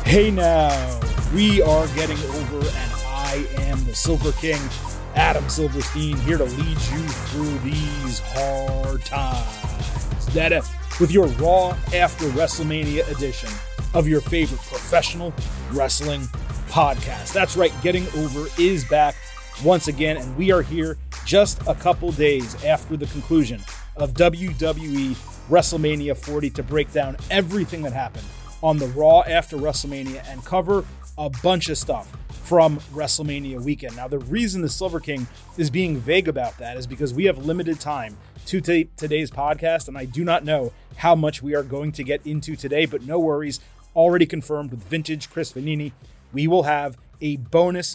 Hey now, we are getting over, and I am the Silver King, Adam Silverstein, here to lead you through these hard times. That with your Raw After WrestleMania edition of your favorite professional wrestling podcast. That's right, Getting Over is back once again, and we are here just a couple days after the conclusion of WWE WrestleMania 40 to break down everything that happened on the Raw After WrestleMania and cover a bunch of stuff from WrestleMania weekend. Now, the reason the Silver King is being vague about that is because we have limited time to today's podcast, and I do not know how much we are going to get into today, but no worries. Already confirmed with Vintage Chris Vanini, we will have a bonus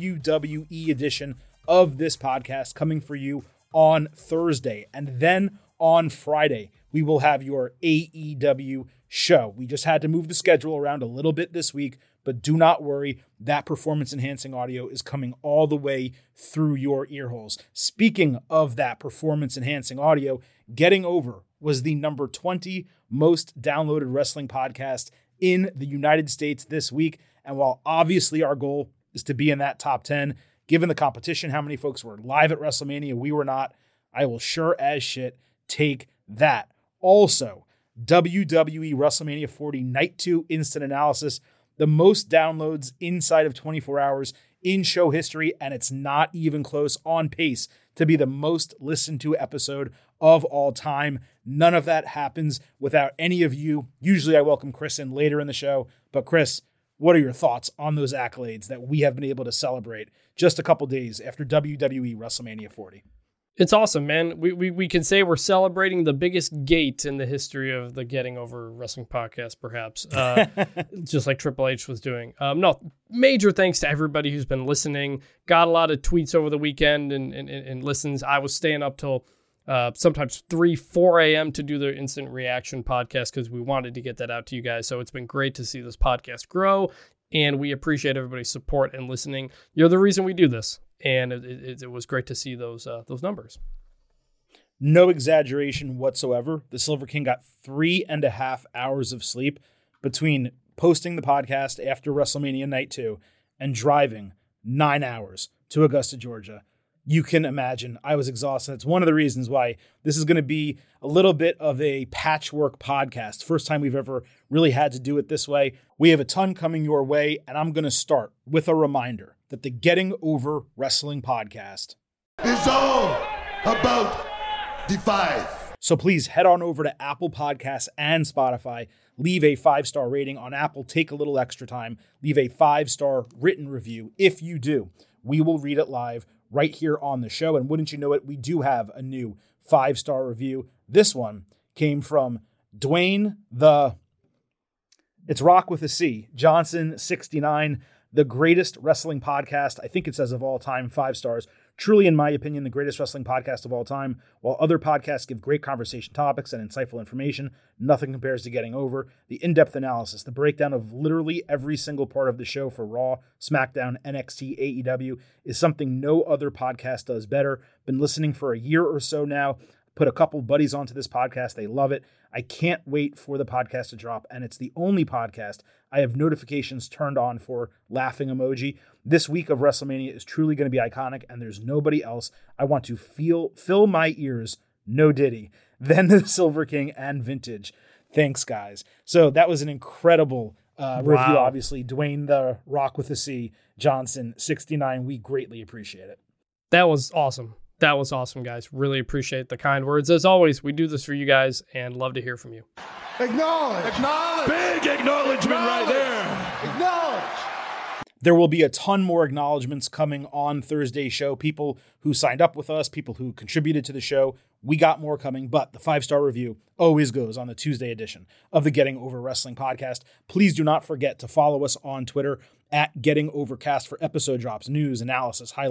WWE edition of this podcast coming for you on Thursday. And then on Friday, we will have your AEW show. We just had to move the schedule around a little bit this week, but do not worry, that performance-enhancing audio is coming all the way through your ear holes. Speaking of that performance-enhancing audio, Getting Over was the number 20 most downloaded wrestling podcast in the United States this week. And while obviously our goal is to be in that top 10, given the competition, how many folks were live at WrestleMania, we were not, I will sure as shit take that. Also, WWE WrestleMania 40 Night 2 Instant Analysis, the most downloads inside of 24 hours in show history, and it's not even close, on pace to be the most listened to episode of all time. None of that happens without any of you. Usually I welcome Chris in later in the show, but Chris, what are your thoughts on those accolades that we have been able to celebrate just a couple days after WWE WrestleMania 40? It's awesome, man. We can say we're celebrating the biggest gate in the history of the Getting Over Wrestling podcast, perhaps, just like Triple H was doing. No, major thanks to everybody who's been listening. Got a lot of tweets over the weekend and listens. I was staying up till sometimes 3, 4 a.m. to do the instant reaction podcast because we wanted to get that out to you guys. So it's been great to see this podcast grow, and we appreciate everybody's support and listening. You're the reason we do this. And it was great to see those numbers. No exaggeration whatsoever. The Silver King got 3.5 hours of sleep between posting the podcast after WrestleMania Night 2 and driving 9 hours to Augusta, Georgia. You can imagine I was exhausted. It's one of the reasons why this is going to be a little bit of a patchwork podcast. First time we've ever really had to do it this way. We have a ton coming your way, and I'm going to start with a reminder that the Getting Over Wrestling podcast is all about the 5. So please head on over to Apple Podcasts and Spotify. Leave a 5-star rating on Apple. Take a little extra time. Leave a 5-star written review. If you do, we will read it live right here on the show. And wouldn't you know it, we do have a new 5-star review. This one came from Dwayne it's Rock with a C, Johnson 69, the greatest wrestling podcast. I think it says of all time, 5 stars. Truly, in my opinion, the greatest wrestling podcast of all time. While other podcasts give great conversation topics and insightful information, nothing compares to Getting Over. The in-depth analysis, the breakdown of literally every single part of the show for Raw, SmackDown, NXT, AEW is something no other podcast does better. Been listening for a year or so now. Put a couple buddies onto this podcast. They love it. I can't wait for the podcast to drop, and it's the only podcast I have notifications turned on for, laughing emoji. This week of WrestleMania is truly going to be iconic, and there's nobody else I want to fill my ears, no Diddy, than the Silver King and Vintage. Thanks, guys. So that was an incredible review, obviously. Dwayne the Rock with a C, Johnson 69. We greatly appreciate it. That was awesome. That was awesome, guys. Really appreciate the kind words. As always, we do this for you guys and love to hear from you. Acknowledge. Big acknowledgement right there. Acknowledge. There will be a ton more acknowledgments coming on Thursday's show. People who signed up with us, people who contributed to the show. We got more coming, but the 5-star review always goes on the Tuesday edition of the Getting Over Wrestling podcast. Please do not forget to follow us on Twitter at Getting Overcast for episode drops, news, analysis, highlights,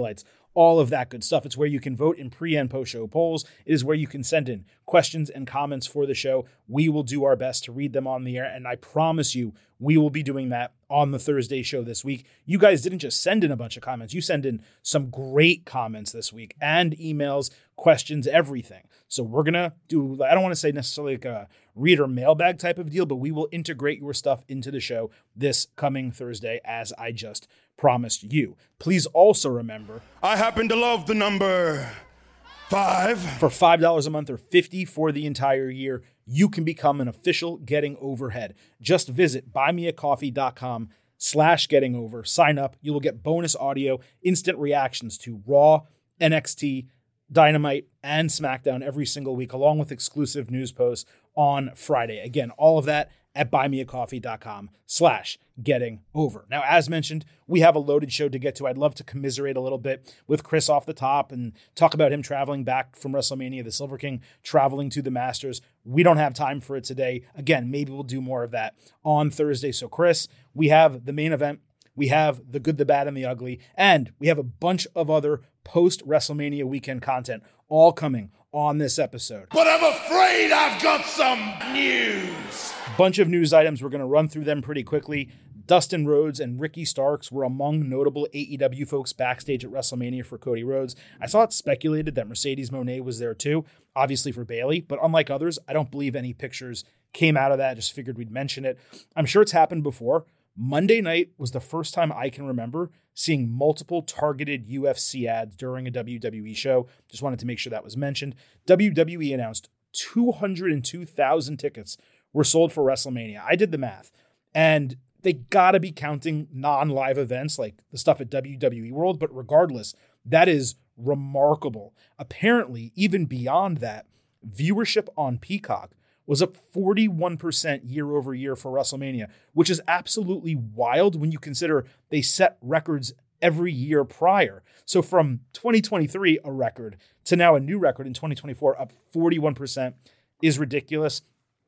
all of that good stuff. It's where you can vote in pre and post show polls. It is where you can send in questions and comments for the show. We will do our best to read them on the air, and I promise you, we will be doing that on the Thursday show this week. You guys didn't just send in a bunch of comments. You send in some great comments this week and emails, questions, everything. So we're going to do, I don't want to say necessarily like a reader mailbag type of deal, but we will integrate your stuff into the show this coming Thursday, as I just promised you. Please also remember, I happen to love the number 5. For $5 a month or $50 for the entire year, you can become an official Getting Overhead. Just visit buymeacoffee.com/gettingover. Sign up. You will get bonus audio, instant reactions to Raw, NXT, Dynamite, and SmackDown every single week, along with exclusive news posts on Friday. Again, all of that at buymeacoffee.com/gettingover. Now, as mentioned, we have a loaded show to get to. I'd love to commiserate a little bit with Chris off the top and talk about him traveling back from WrestleMania, the Silver King traveling to the Masters. We don't have time for it today. Again, maybe we'll do more of that on Thursday. So, Chris, we have the main event. We have the good, the bad, and the ugly. And we have a bunch of other post-WrestleMania weekend content all coming on this episode. But I'm afraid I've got some news. Bunch of news items. We're going to run through them pretty quickly. Dustin Rhodes and Ricky Starks were among notable AEW folks backstage at WrestleMania for Cody Rhodes. I saw it speculated that Mercedes Moné was there too, obviously for Bayley, but unlike others, I don't believe any pictures came out of that. Just figured we'd mention it. I'm sure it's happened before. Monday night was the first time I can remember seeing multiple targeted UFC ads during a WWE show. Just wanted to make sure that was mentioned. WWE announced 202,000 tickets were sold for WrestleMania. I did the math, and they got to be counting non-live events like the stuff at WWE World, but regardless, that is remarkable. Apparently, even beyond that, viewership on Peacock was up 41% year over year for WrestleMania, which is absolutely wild when you consider they set records every year prior. So from 2023, a record, to now a new record in 2024, up 41% is ridiculous.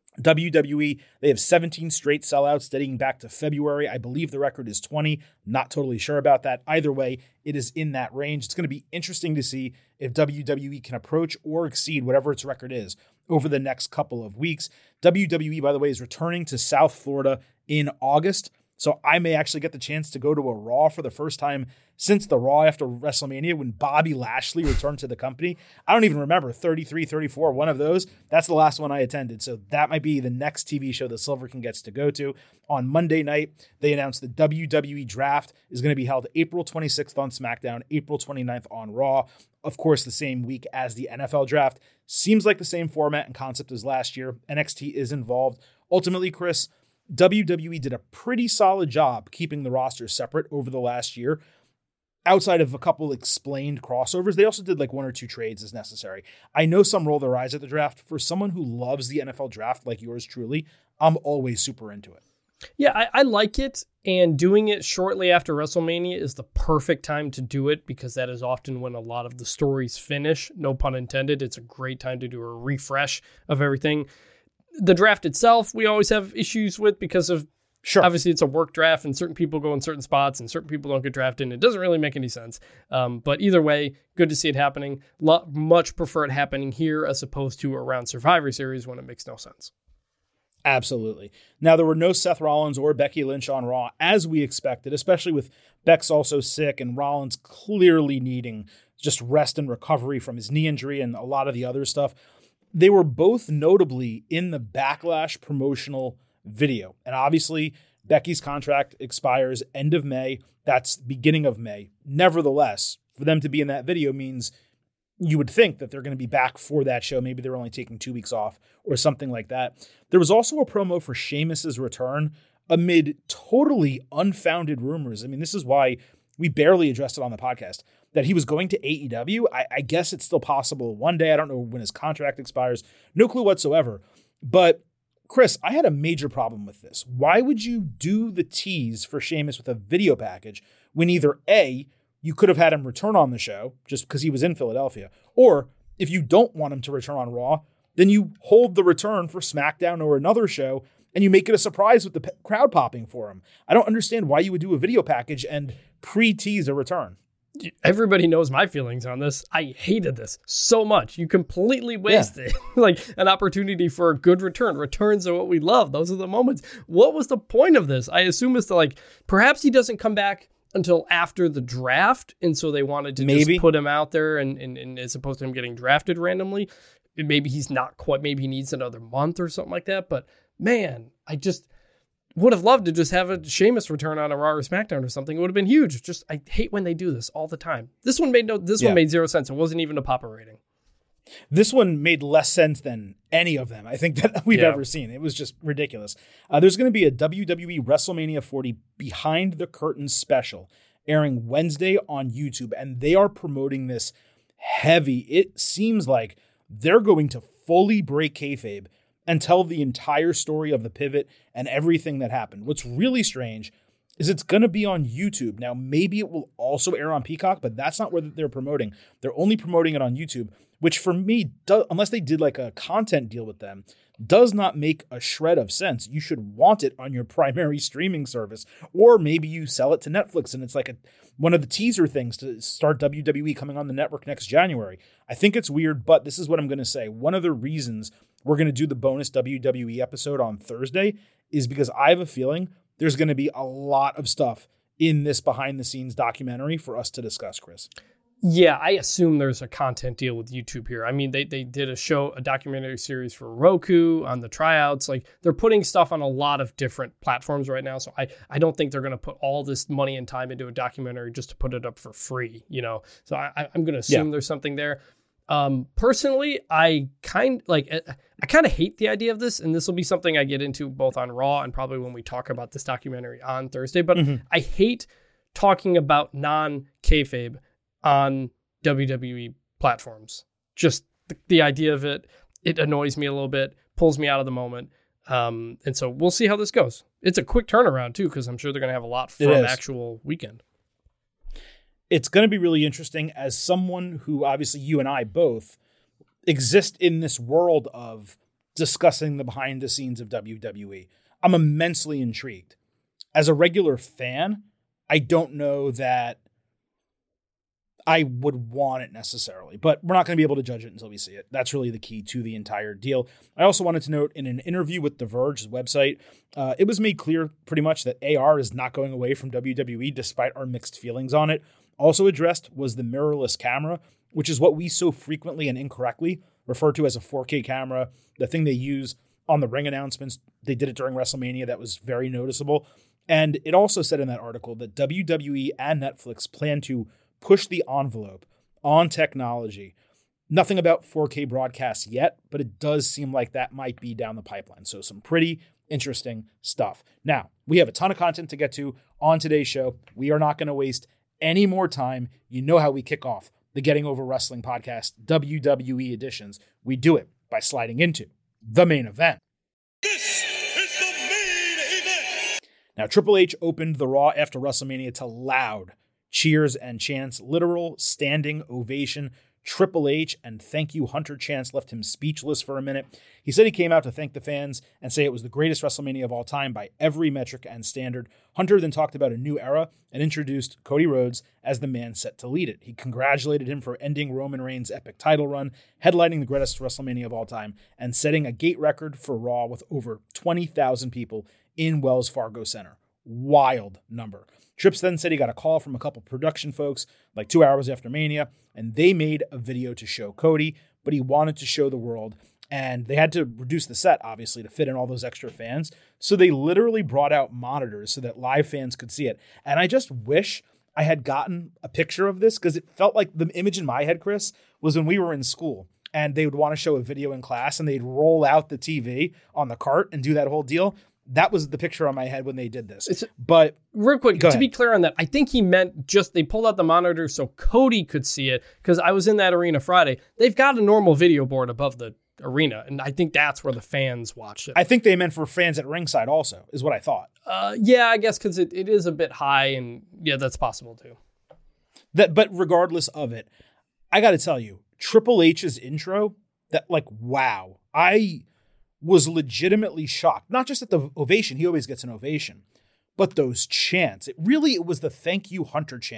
WWE, they have 17 straight sellouts dating back to February. I believe the record is 20. Not totally sure about that. Either way, it is in that range. It's going to be interesting to see if WWE can approach or exceed whatever its record is over the next couple of weeks. WWE, by the way, is returning to South Florida in August. So I may actually get the chance to go to a Raw for the first time since the Raw after WrestleMania when Bobby Lashley returned to the company. I don't even remember, 33, 34, one of those. That's the last one I attended. So that might be the next TV show that Silver King gets to go to. On Monday night, they announced the WWE Draft is going to be held April 26th on SmackDown, April 29th on Raw. Of course, the same week as the NFL Draft. Seems like the same format and concept as last year. NXT is involved. Ultimately, Chris, WWE did a pretty solid job keeping the roster separate over the last year. Outside of a couple explained crossovers, they also did like one or two trades as necessary. I know some roll their eyes at the draft. For someone who loves the NFL draft like yours truly, I'm always super into it. Yeah, I like it, and doing it shortly after WrestleMania is the perfect time to do it because that is often when a lot of the stories finish. No pun intended. It's a great time to do a refresh of everything. The draft itself, we always have issues with because of, obviously it's a work draft and certain people go in certain spots and certain people don't get drafted and it doesn't really make any sense. But either way, good to see it happening. Much prefer it happening here as opposed to around Survivor Series when it makes no sense. Absolutely. Now, there were no Seth Rollins or Becky Lynch on Raw, as we expected, especially with Beck's also sick and Rollins clearly needing just rest and recovery from his knee injury and a lot of the other stuff. They were both notably in the Backlash promotional video. And obviously, Becky's contract expires end of May. That's beginning of May. Nevertheless, for them to be in that video means you would think that they're going to be back for that show. Maybe they're only taking 2 weeks off or something like that. There was also a promo for Sheamus's return amid totally unfounded rumors. I mean, this is why we barely addressed it on the podcast, that he was going to AEW. I guess it's still possible one day. I don't know when his contract expires. No clue whatsoever. But Chris, I had a major problem with this. Why would you do the tease for Sheamus with a video package when either A, you could have had him return on the show just because he was in Philadelphia, or if you don't want him to return on Raw, then you hold the return for SmackDown or another show and you make it a surprise with the crowd popping for him. I don't understand why you would do a video package and pre-tease a return. Everybody knows my feelings on this. I hated this so much. You completely wasted like an opportunity for a good return. Returns are what we love. Those are the moments. What was the point of this? I assume it's to like, perhaps he doesn't come back until after the draft. And so they wanted to just put him out there and as opposed to him getting drafted randomly. Maybe he's not quite, maybe he needs another month or something like that. But man, I just would have loved to just have a Sheamus return on a Raw or SmackDown or something. It would have been huge. Just, I hate when they do this all the time. This one made one made zero sense. It wasn't even a Papa rating. This one made less sense than any of them I think that we've ever seen. It was just ridiculous. There's going to be a WWE WrestleMania 40 Behind the Curtain special airing Wednesday on YouTube, and they are promoting this heavy. It seems like they're going to fully break kayfabe and tell the entire story of the pivot and everything that happened. What's really strange is it's going to be on YouTube. Now, maybe it will also air on Peacock, but that's not where they're promoting. They're only promoting it on YouTube, which for me, unless they did like a content deal with them, does not make a shred of sense. You should want it on your primary streaming service, or maybe you sell it to Netflix and it's like one of the teaser things to start WWE coming on the network next January. I think it's weird, but this is what I'm going to say. One of the reasons we're going to do the bonus WWE episode on Thursday is because I have a feeling there's going to be a lot of stuff in this behind the scenes documentary for us to discuss, Chris. Yeah, I assume there's a content deal with YouTube here. I mean, they did a documentary series for Roku on the tryouts. Like, they're putting stuff on a lot of different platforms right now. So I don't think they're going to put all this money and time into a documentary just to put it up for free, you know? So I'm going to assume there's something there. Personally, I kind of hate the idea of this, and this will be something I get into both on Raw and probably when we talk about this documentary on Thursday, but I hate talking about non-kayfabe on WWE platforms. Just the idea of it annoys me a little bit, pulls me out of the moment. And so we'll see how this goes. It's a quick turnaround too, because I'm sure they're going to have a lot from actual weekend. It's going to be really interesting as someone who obviously you and I both exist in this world of discussing the behind the scenes of WWE. I'm immensely intrigued. As a regular fan, I don't know that I would want it necessarily, but we're not going to be able to judge it until we see it. That's really the key to the entire deal. I also wanted to note in an interview with The Verge's website, it was made clear pretty much that AR is not going away from WWE despite our mixed feelings on it. Also addressed was the mirrorless camera, which is what we so frequently and incorrectly refer to as a 4K camera, the thing they use on the ring announcements. They did it during WrestleMania. That was very noticeable. And it also said in that article that WWE and Netflix plan to push the envelope on technology. Nothing about 4K broadcasts yet, but it does seem like that might be down the pipeline. So some pretty interesting stuff. Now, we have a ton of content to get to on today's show. We are not going to waste any more time. You know how we kick off the Getting Over Wrestling podcast, WWE editions. We do it by sliding into the main event. This is the main event. Now, Triple H opened the Raw after WrestleMania to loud cheers and chants, literal standing ovation. Triple H and thank you Hunter chants left him speechless for a minute. He said he came out to thank the fans and say it was the greatest WrestleMania of all time by every metric and standard. Hunter then talked about a new era and introduced Cody Rhodes as the man set to lead it. He congratulated him for ending Roman Reigns' epic title run, headlining the greatest WrestleMania of all time, and setting a gate record for Raw with over 20,000 people in Wells Fargo Center. Wild number. Trips then said he got a call from a couple production folks like 2 hours after Mania, and they made a video to show Cody, but he wanted to show the world, and they had to reduce the set, obviously, to fit in all those extra fans. So they literally brought out monitors so that live fans could see it. And I just wish I had gotten a picture of this, because it felt like the image in my head, Chris, was when we were in school and they would want to show a video in class and they'd roll out the TV on the cart and do that whole deal. That was the picture on my head when they did this. But real quick, to be clear on that, I think he meant just they pulled out the monitor so Cody could see it, because I was in that arena Friday. They've got a normal video board above the arena, and I think that's where the fans watched it. I think they meant for fans at ringside also, is what I thought. Yeah, I guess because it is a bit high, and yeah, that's possible too. But regardless of it, I got to tell you, Triple H's intro, wow. I was legitimately shocked. Not just at the ovation, he always gets an ovation, but those chants. It was the thank you Hunter chant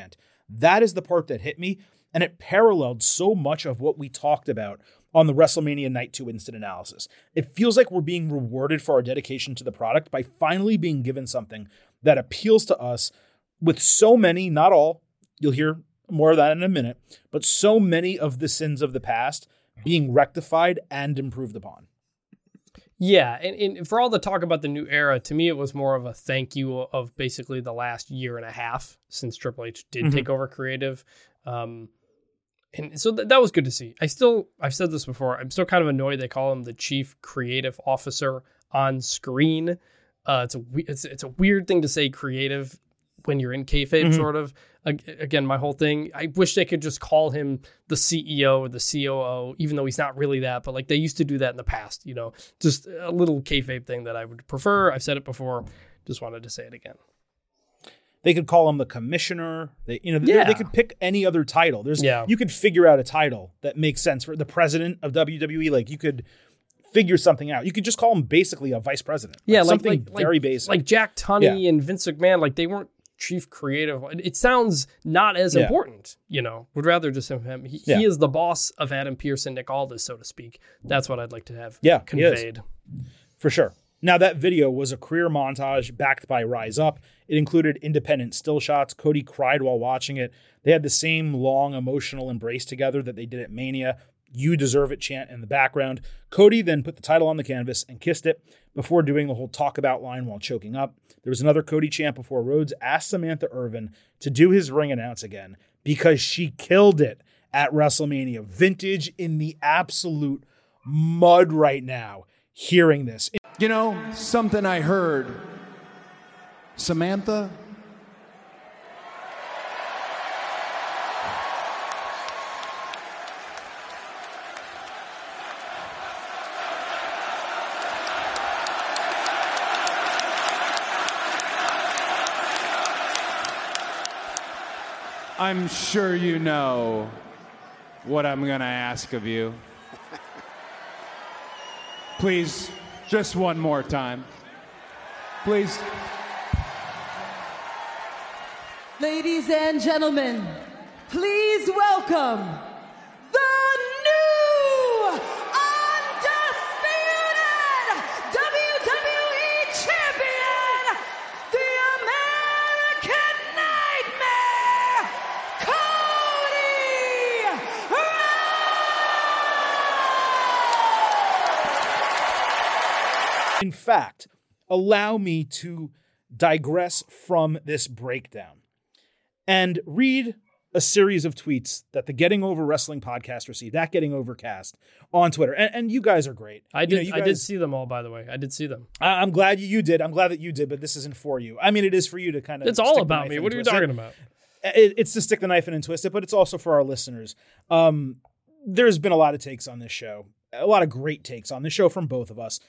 That is the part that hit me, and it paralleled so much of what we talked about on the WrestleMania Night 2 instant analysis. It feels like we're being rewarded for our dedication to the product by finally being given something that appeals to us with so many, not all, you'll hear more of that in a minute, but so many of the sins of the past being rectified and improved upon. Yeah, and for all the talk about the new era, to me it was more of a thank you of basically the last year and a half since Triple H did take over creative. And so that was good to see. I've said this before, I'm still kind of annoyed they call him the chief creative officer on screen. It's a weird thing to say creative when you're in kayfabe, sort of. Again, my whole thing, I wish they could just call him the CEO or the COO, even though he's not really that, but like they used to do that in the past, just a little kayfabe thing that I would prefer. I've said it before, just wanted to say it again. They could call him the commissioner. They could pick any other title. You could figure out a title that makes sense for the president of WWE. Like you could figure something out. You could just call him basically a vice president. Something very basic. Like Jack Tunney and Vince McMahon, like they weren't chief creative. It sounds not as important, would rather just have him. He is the boss of Adam Pearce and Nick Aldis, so to speak. That's what I'd like to have conveyed. For sure. Now that video was a career montage backed by Rise Up. It included independent still shots. Cody cried while watching it. They had the same long emotional embrace together that they did at Mania. "You deserve it" chant in the background. Cody then put the title on the canvas and kissed it before doing the whole talk about line while choking up. There was another Cody chant before Rhodes asked Samantha Irvin to do his ring announce again because she killed it at WrestleMania. Vintage in the absolute mud right now hearing this. Something I heard. Samantha? I'm sure you know what I'm going to ask of you. Please, just one more time. Please. Ladies and gentlemen, please welcome the new undisputed WWE champion, the American Nightmare, Cody Rhodes! In fact, allow me to digress from this breakdown and read a series of tweets that the Getting Over Wrestling podcast received at Getting Overcast on Twitter. And you guys are great. I did see them all, by the way. I did see them. I'm glad you did. I'm glad that you did, but this isn't for you. I mean, it is for you to kind of... It's all about me. What are you talking about? It's to stick the knife in and twist it, but it's also for our listeners. There's been a lot of takes on this show. A lot of great takes on this show from both of us.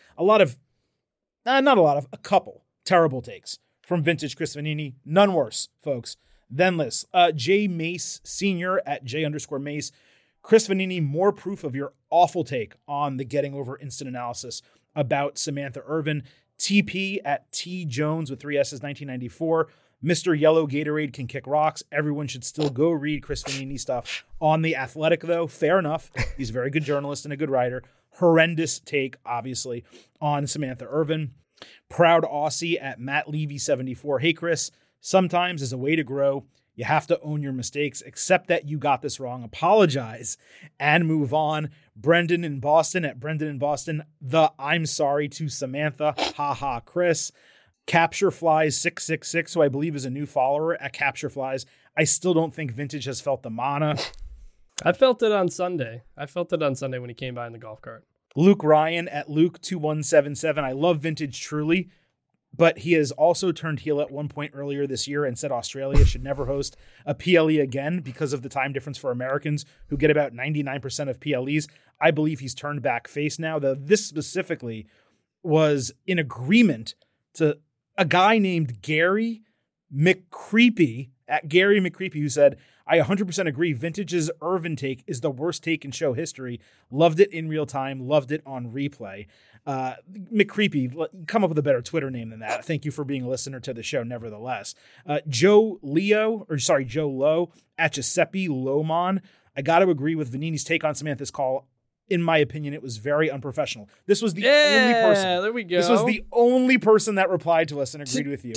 A couple terrible takes from Vintage Chris Vanini. None worse, folks, than this. J Mace Sr. at J_Mace. Chris Vanini, more proof of your awful take on the Getting Over instant analysis about Samantha Irvin. TP at T Jones with 3 S's 1994. Mr. Yellow Gatorade can kick rocks. Everyone should still go read Chris Vanini stuff on The Athletic, though. Fair enough. He's a very good journalist and a good writer. Horrendous take, obviously, on Samantha Irvin. Proud Aussie at Matt Levy 74. Hey, Chris, sometimes as a way to grow, you have to own your mistakes. Accept that you got this wrong. Apologize and move on. Brendan in Boston at Brendan in Boston. The I'm sorry to Samantha. Ha ha, Chris. Capture Flies 666, who I believe is a new follower at Capture Flies. I still don't think Vintage has felt the mana. I felt it on Sunday. When he came by in the golf cart. Luke Ryan at Luke2177. I love Vintage truly, but he has also turned heel at one point earlier this year and said Australia should never host a PLE again because of the time difference for Americans who get about 99% of PLEs. I believe he's turned back face now. This specifically was in agreement to a guy named Gary McCreepy, at Gary McCreepy, who said, I 100% agree. Vintage's Irvin take is the worst take in show history. Loved it in real time. Loved it on replay. McCreepy, come up with a better Twitter name than that. Thank you for being a listener to the show, nevertheless. Joe Lowe at Giuseppe Lomon. I got to agree with Vanini's take on Samantha's call. In my opinion, it was very unprofessional. This was the only person. There we go. This was the only person that replied to us and agreed with you.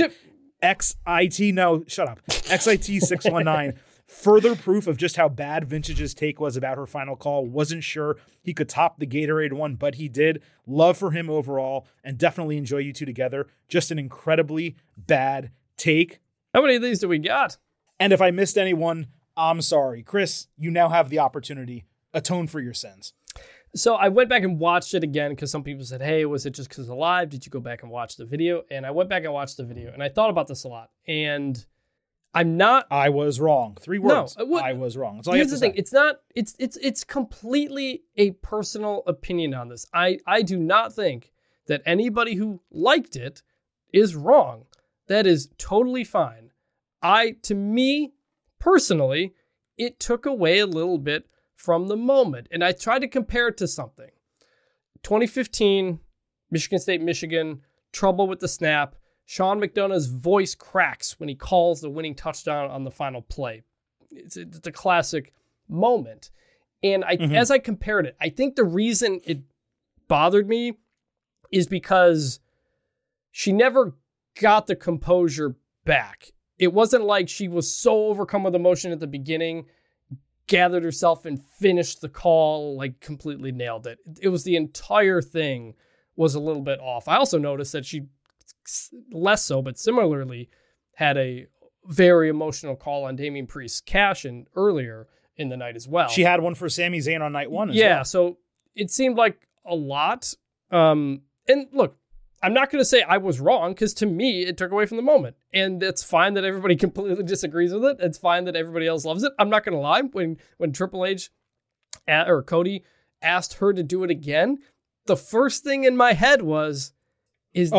XIT619. Further proof of just how bad Vintage's take was about her final call. Wasn't sure he could top the Gatorade one, but he did. Love for him overall, and definitely enjoy you two together. Just an incredibly bad take. How many of these do we got? And if I missed anyone, I'm sorry. Chris, you now have the opportunity. Atone for your sins. So I went back and watched it again because some people said, hey, was it just because of live? Did you go back and watch the video? And I went back and watched the video, and I thought about this a lot. And I was wrong. 3 words. No, I was wrong. That's all here's you have the to thing. say. It's completely a personal opinion on this. I do not think that anybody who liked it is wrong. That is totally fine. To me, personally, it took away a little bit from the moment. And I tried to compare it to something. 2015, Michigan State, Michigan, trouble with the snap. Sean McDonough's voice cracks when he calls the winning touchdown on the final play. It's a classic moment. And as I compared it, I think the reason it bothered me is because she never got the composure back. It wasn't like she was so overcome with emotion at the beginning, gathered herself and finished the call, like completely nailed it. It was the entire thing was a little bit off. I also noticed that she less so, but similarly had a very emotional call on Damian Priest's cash in earlier in the night as well. She had one for Sami Zayn on night 1 as well. So it seemed like a lot. And look, I'm not going to say I was wrong because to me, it took away from the moment. And it's fine that everybody completely disagrees with it. It's fine that everybody else loves it. I'm not going to lie. When Triple H or Cody asked her to do it again, the first thing in my head was, is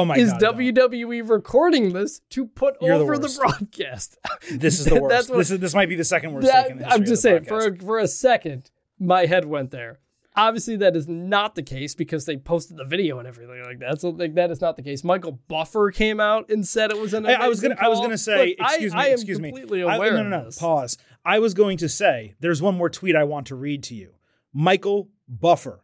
WWE recording this to put over the broadcast? This is the worst. This might be the second worst take in the history I'm just saying, podcast. for a second, my head went there. Obviously, that is not the case because they posted the video and everything like that. So that is not the case. Michael Buffer came out and said it was an amazing I was gonna say, look, excuse I am me. completely aware of this. Pause. I was going to say, there's one more tweet I want to read to you. Michael Buffer.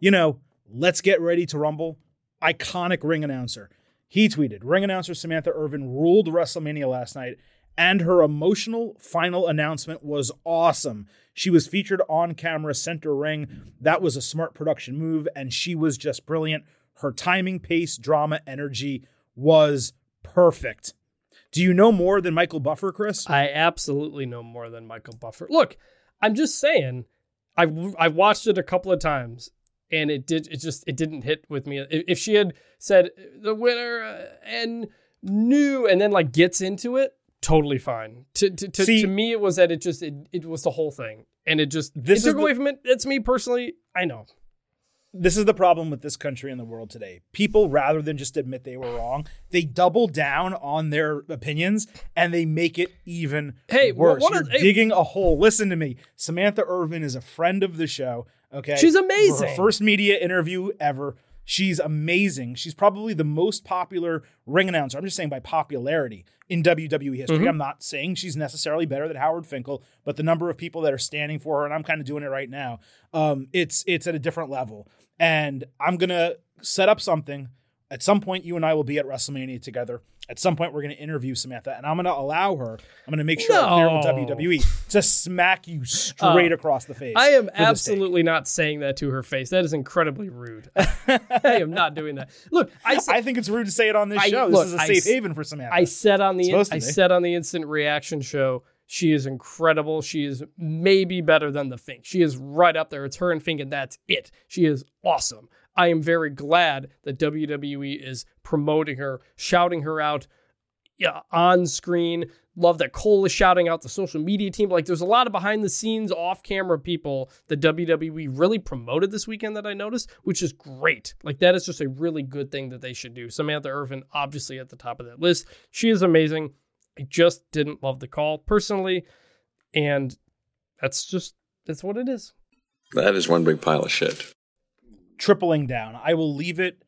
Let's get ready to rumble. Iconic ring announcer. He tweeted, ring announcer Samantha Irvin ruled WrestleMania last night, and her emotional final announcement was awesome. She was featured on camera center ring. That was a smart production move, and she was just brilliant. Her timing, pace, drama, energy was perfect. Do you know more than Michael Buffer, Chris? I absolutely know more than Michael Buffer. Look, I'm just saying, I watched it a couple of times, and it didn't hit with me. If she had said the winner and then like gets into it, totally fine. To me, it was that it was the whole thing, and it took away from it. That's me personally. I know. This is the problem with this country and the world today. People, rather than just admit they were wrong, they double down on their opinions and they make it even worse. You're digging a hole. Listen to me. Samantha Irvin is a friend of the show. Okay, she's amazing. Her first media interview ever. She's amazing. She's probably the most popular ring announcer. I'm just saying by popularity in WWE history. Mm-hmm. I'm not saying she's necessarily better than Howard Finkel, but the number of people that are standing for her, and I'm kind of doing it right now, it's at a different level. And I'm going to set up something. At some point, you and I will be at WrestleMania together. At some point, we're going to interview Samantha, and I'm going to allow her, I'm going to make sure I'm clear with WWE, to smack you straight across the face. I am absolutely not saying that to her face. That is incredibly rude. I am not doing that. Look, I think it's rude to say it on this show. This is a safe haven for Samantha. I said on the Instant Reaction show, she is incredible. She is maybe better than the Fink. She is right up there. It's her and Fink, and that's it. She is awesome. I am very glad that WWE is promoting her, shouting her out on screen. Love that Cole is shouting out the social media team. Like, there's a lot of behind the scenes, off camera people that WWE really promoted this weekend that I noticed, which is great. Like, that is just a really good thing that they should do. Samantha Irvin, obviously at the top of that list. She is amazing. I just didn't love the call personally. And that's what it is. That is one big pile of shit. Tripling down. I will leave it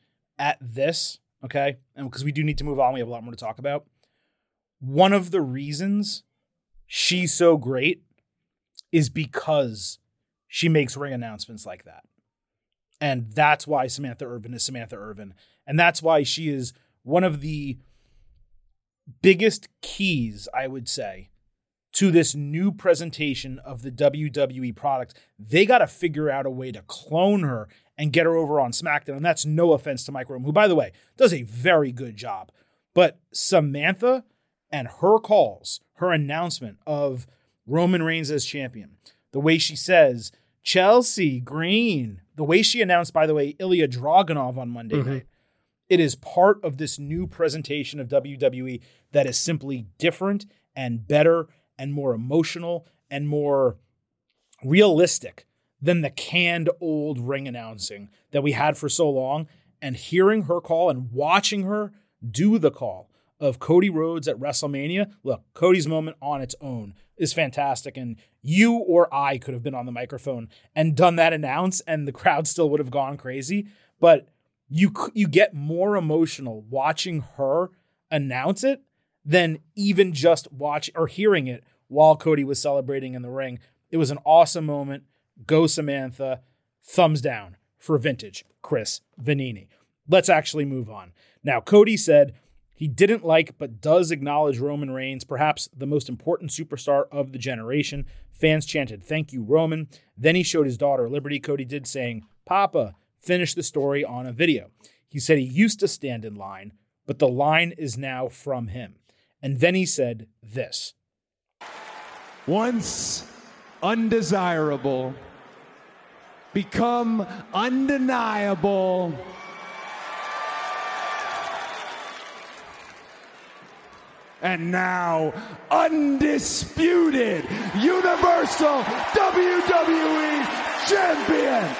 at this, okay, and because we do need to move on, we have a lot more to talk about. One of the reasons she's so great is because she makes ring announcements like that. And that's why Samantha Irvin is Samantha Irvin. And that's why she is one of the biggest keys, I would say, to this new presentation of the WWE product. They got to figure out a way to clone her and get her over on SmackDown. And that's no offense to Mike Rome, who, by the way, does a very good job. But Samantha and her calls, her announcement of Roman Reigns as champion, the way she says, Chelsea Green, the way she announced, by the way, Ilya Dragunov on Monday night, it is part of this new presentation of WWE that is simply different and better and more emotional and more realistic than the canned old ring announcing that we had for so long. And hearing her call and watching her do the call of Cody Rhodes at WrestleMania, look, Cody's moment on its own is fantastic. And you or I could have been on the microphone and done that announce and the crowd still would have gone crazy. But you get more emotional watching her announce it than even just watching or hearing it while Cody was celebrating in the ring. It was an awesome moment. Go Samantha. Thumbs down for vintage Chris Vanini. Let's actually move on. Now, Cody said he didn't like but does acknowledge Roman Reigns, perhaps the most important superstar of the generation. Fans chanted, "Thank you, Roman." Then he showed his daughter Liberty, Cody did, saying, "Papa, finish the story on a video." He said he used to stand in line, but the line is now from him. And then he said this. Once undesirable, become undeniable. And now, undisputed Universal WWE Champion.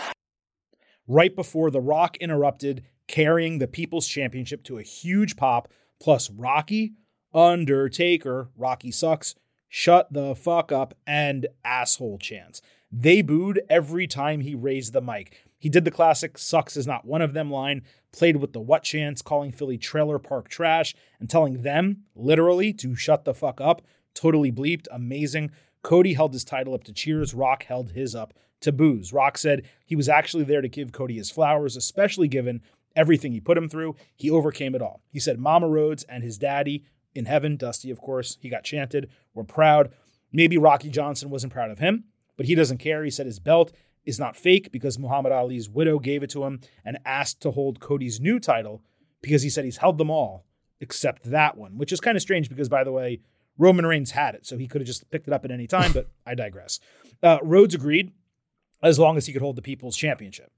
Right before The Rock interrupted, carrying the People's Championship to a huge pop, plus Rocky, Undertaker, Rocky sucks, shut the fuck up, and asshole chants. They booed every time he raised the mic. He did the classic "sucks is not one of them" line, played with the what chants, calling Philly trailer park trash, and telling them, literally, to shut the fuck up. Totally bleeped. Amazing. Cody held his title up to cheers. Rock held his up to boos. Rock said he was actually there to give Cody his flowers, especially given everything he put him through. He overcame it all. He said Mama Rhodes and his daddy in heaven, Dusty, of course, he got chanted, were proud. Maybe Rocky Johnson wasn't proud of him, but he doesn't care. He said his belt is not fake because Muhammad Ali's widow gave it to him and asked to hold Cody's new title because he said he's held them all except that one, which is kind of strange because, by the way, Roman Reigns had it, so he could have just picked it up at any time, but I digress. Rhodes agreed as long as he could hold the People's Championship.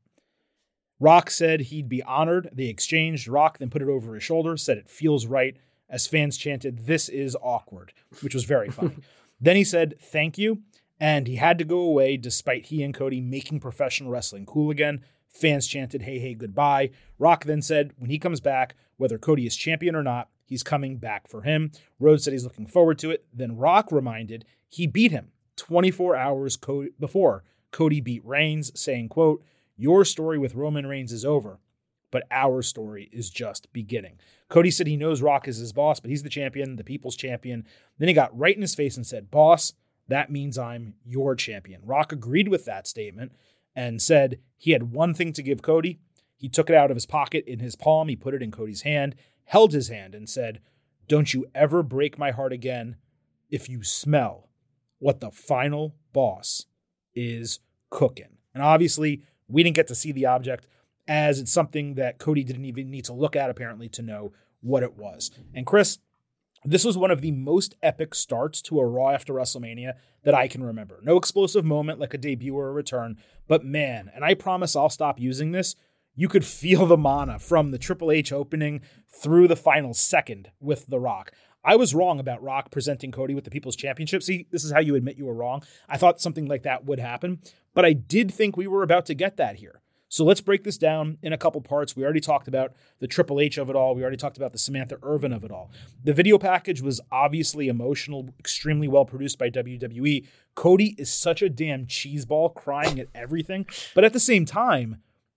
Rock said he'd be honored. They exchanged. Rock then put it over his shoulder, said it feels right, as fans chanted, "This is awkward," which was very funny. Then he said, "Thank you." And he had to go away despite he and Cody making professional wrestling cool again. Fans chanted, "Hey, hey, goodbye." Rock then said, when he comes back, whether Cody is champion or not, he's coming back for him. Rhodes said he's looking forward to it. Then Rock reminded he beat him 24 hours before Cody beat Reigns, saying, quote, "Your story with Roman Reigns is over, but our story is just beginning." Cody said he knows Rock is his boss, but he's the champion, the People's Champion. Then he got right in his face and said, "Boss, that means I'm your champion." Rock agreed with that statement and said he had one thing to give Cody. He took it out of his pocket in his palm. He put it in Cody's hand, held his hand, and said, "Don't you ever break my heart again if you smell what the final boss is cooking." And obviously, we didn't get to see the object, as it's something that Cody didn't even need to look at, apparently, to know what it was. And Chris, this was one of the most epic starts to a Raw after WrestleMania that I can remember. No explosive moment like a debut or a return, but man, and I promise I'll stop using this, you could feel the mana from the Triple H opening through the final second with The Rock. I was wrong about Rock presenting Cody with the People's Championship. See, this is how you admit you were wrong. I thought something like that would happen, but I did think we were about to get that here. So let's break this down in a couple parts. We already talked about the Triple H of it all. We already talked about the Samantha Irvin of it all. The video package was obviously emotional, extremely well produced by WWE. Cody is such a damn cheeseball, crying at everything. But at the same time,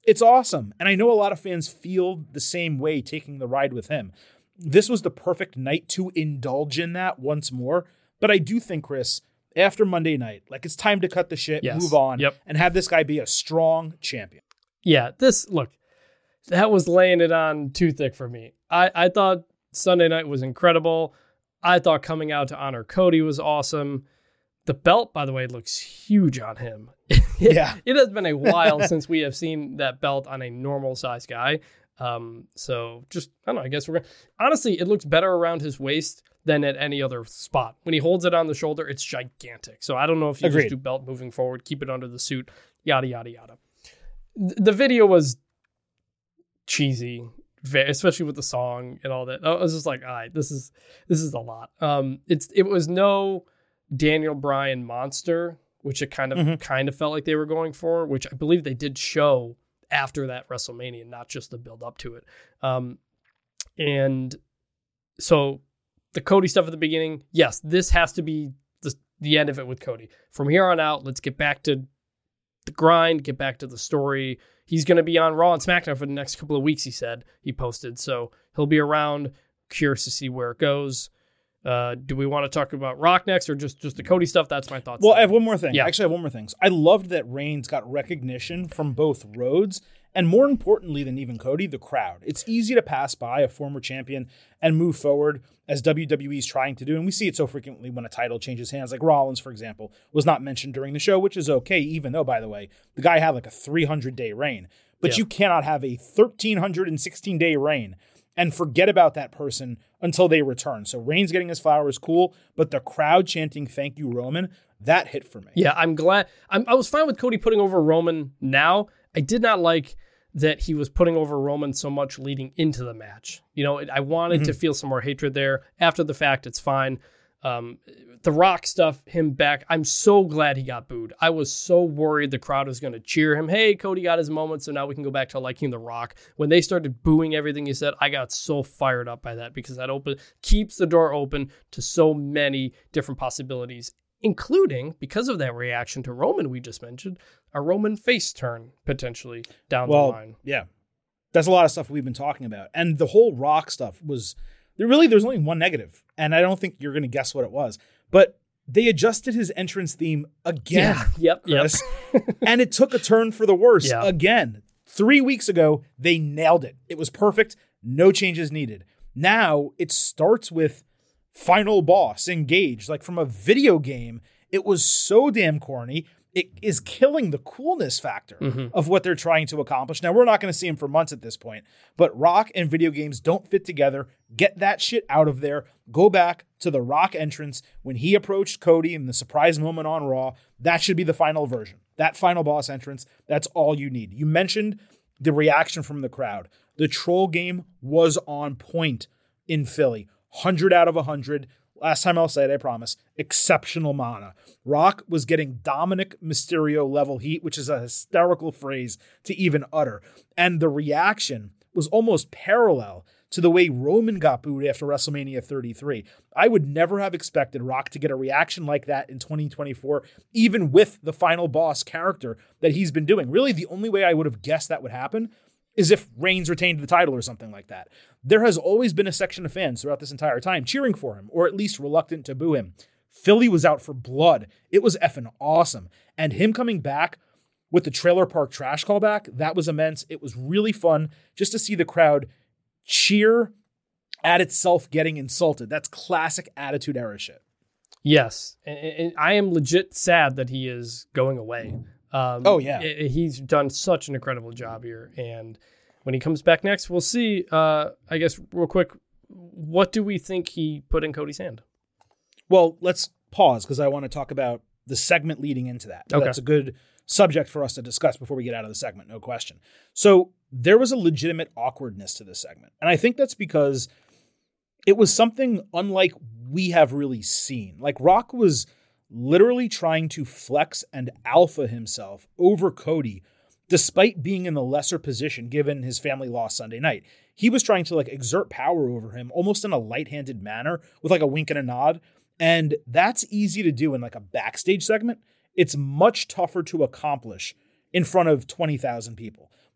It's awesome. And I know a lot of fans feel the same way taking the ride with him. This was the perfect night to indulge in that once more. But I do think, Chris, after Monday night, like it's time to cut the shit, move on, and have this guy be a strong champion. Yeah, that was laying it on too thick for me. I thought Sunday night was incredible. I thought coming out to honor Cody was awesome. The belt, by the way, looks huge on him. It has been a while since we have seen that belt on a normal size guy. So just, I don't know, I guess honestly, it looks better around his waist than at any other spot. When he holds it on the shoulder, it's gigantic. So I don't know if you just do belt moving forward, keep it under the suit, yada, yada, yada. The video was cheesy, especially with the song and all that. I was just like, all right, this is a lot. It was no Daniel Bryan monster, which it kind of felt like they were going for, which I believe they did show after that WrestleMania, not just the build up to it. And so the Cody stuff at the beginning, yes, this has to be the end of it with Cody. From here on out, let's get back to the grind, get back to the story. He's going to be on Raw and SmackDown for the next couple of weeks, he posted. So he'll be around. Curious to see where it goes. Do we want to talk about Rock next or just the Cody stuff? That's my thoughts. Well, I have one more thing. Yeah. Actually, I have one more thing. I loved that Reigns got recognition from both roads, and more importantly than even Cody, the crowd. It's easy to pass by a former champion and move forward as WWE is trying to do, and we see it so frequently when a title changes hands. Like Rollins, for example, was not mentioned during the show, which is okay, even though, by the way, the guy had like a 300-day reign. But you cannot have a 1,316-day reign and forget about that person until they return. So Reigns getting his flowers, cool, but the crowd chanting "Thank you, Roman," that hit for me. Yeah, I'm glad. I was fine with Cody putting over Roman now. I did not like that he was putting over Roman so much leading into the match. You know, I wanted to feel some more hatred there. After the fact, it's fine. The Rock stuff, him back, I'm so glad he got booed. I was so worried the crowd was going to cheer him. Hey, Cody got his moment, so now we can go back to liking The Rock. When they started booing everything he said, I got so fired up by that because that keeps the door open to so many different possibilities, including, because of that reaction to Roman we just mentioned, a Roman face turn potentially down the line. Yeah, that's a lot of stuff we've been talking about. And the whole Rock stuff was... There's only one negative, and I don't think you're going to guess what it was. But they adjusted his entrance theme again, Chris, and it took a turn for the worse again. 3 weeks ago, they nailed it. It was perfect. No changes needed. Now it starts with Final Boss, Engage. Like from a video game, it was so damn corny. It is killing the coolness factor of what they're trying to accomplish. Now, we're not going to see him for months at this point, but Rock and video games don't fit together. Get that shit out of there. Go back to the Rock entrance when he approached Cody in the surprise moment on Raw. That should be the final version. That Final Boss entrance, that's all you need. You mentioned the reaction from the crowd. The troll game was on point in Philly. 100 out of 100. Last time I'll say it, I promise. Exceptional mana. Rock was getting Dominic Mysterio level heat, which is a hysterical phrase to even utter. And the reaction was almost parallel to the way Roman got booed after WrestleMania 33. I would never have expected Rock to get a reaction like that in 2024, even with the Final Boss character that he's been doing. Really, the only way I would have guessed that would happen is if Reigns retained the title or something like that. There has always been a section of fans throughout this entire time cheering for him, or at least reluctant to boo him. Philly was out for blood. It was effing awesome. And him coming back with the Trailer Park Trash callback, that was immense. It was really fun just to see the crowd cheer at itself getting insulted. That's classic Attitude Era shit. Yes. And I am legit sad that he is going away. He's done such an incredible job here. And when he comes back next, we'll see. I guess real quick, what do we think he put in Cody's hand? Well, let's pause because I want to talk about the segment leading into that. Okay. That's a good subject for us to discuss before we get out of the segment, no question. So there was a legitimate awkwardness to this segment. And I think that's because it was something unlike we have really seen. Like Rock was literally trying to flex and alpha himself over Cody, despite being in the lesser position given his family lost Sunday night. He was trying to exert power over him almost in a light-handed manner with a wink and a nod. And that's easy to do in a backstage segment. It's much tougher to accomplish in front of 20,000 people.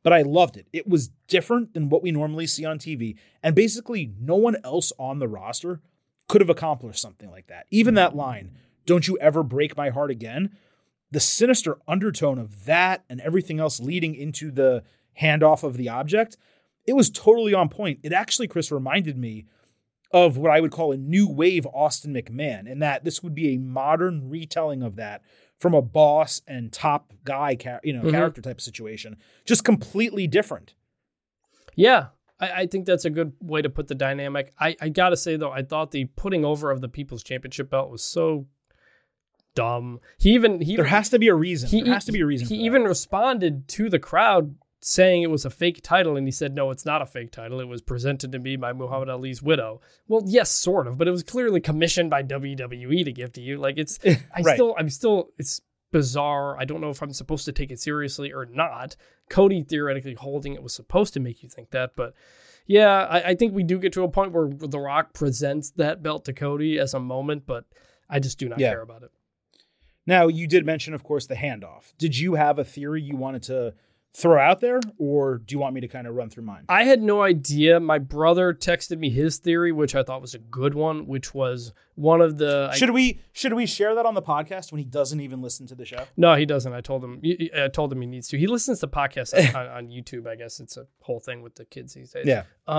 but I loved it. It was different than what we normally see on TV. And basically, no one else on the roster could have accomplished something like that. Even that line, "Don't you ever break my heart again," the sinister undertone of that and everything else leading into the handoff of the object, it was totally on point. It actually, Chris, reminded me of what I would call a new wave Austin McMahon, in that this would be a modern retelling of that from a boss and top guy, character type of situation. Just completely different. Yeah, I think that's a good way to put the dynamic. I got to say, though, I thought the putting over of the People's Championship belt was so dumb. There has to be a reason. He even responded to the crowd saying it was a fake title, and he said, no, it's not a fake title. It was presented to me by Muhammad Ali's widow. Well, yes, sort of, but it was clearly commissioned by WWE to give to you. Like, it's, it's bizarre. I don't know if I'm supposed to take it seriously or not. Cody theoretically holding it was supposed to make you think that, but yeah, I think we do get to a point where The Rock presents that belt to Cody as a moment, but I just do not care about it. Now, you did mention, of course, the handoff. Did you have a theory you wanted to throw out there, or do you want me to kind of run through mine? I had no idea. My brother texted me his theory, which I thought was a good one, which was one of the... Should we share that on the podcast when he doesn't even listen to the show? No, he doesn't. I told him he needs to. He listens to podcasts on YouTube, I guess. It's a whole thing with the kids these days. Yeah.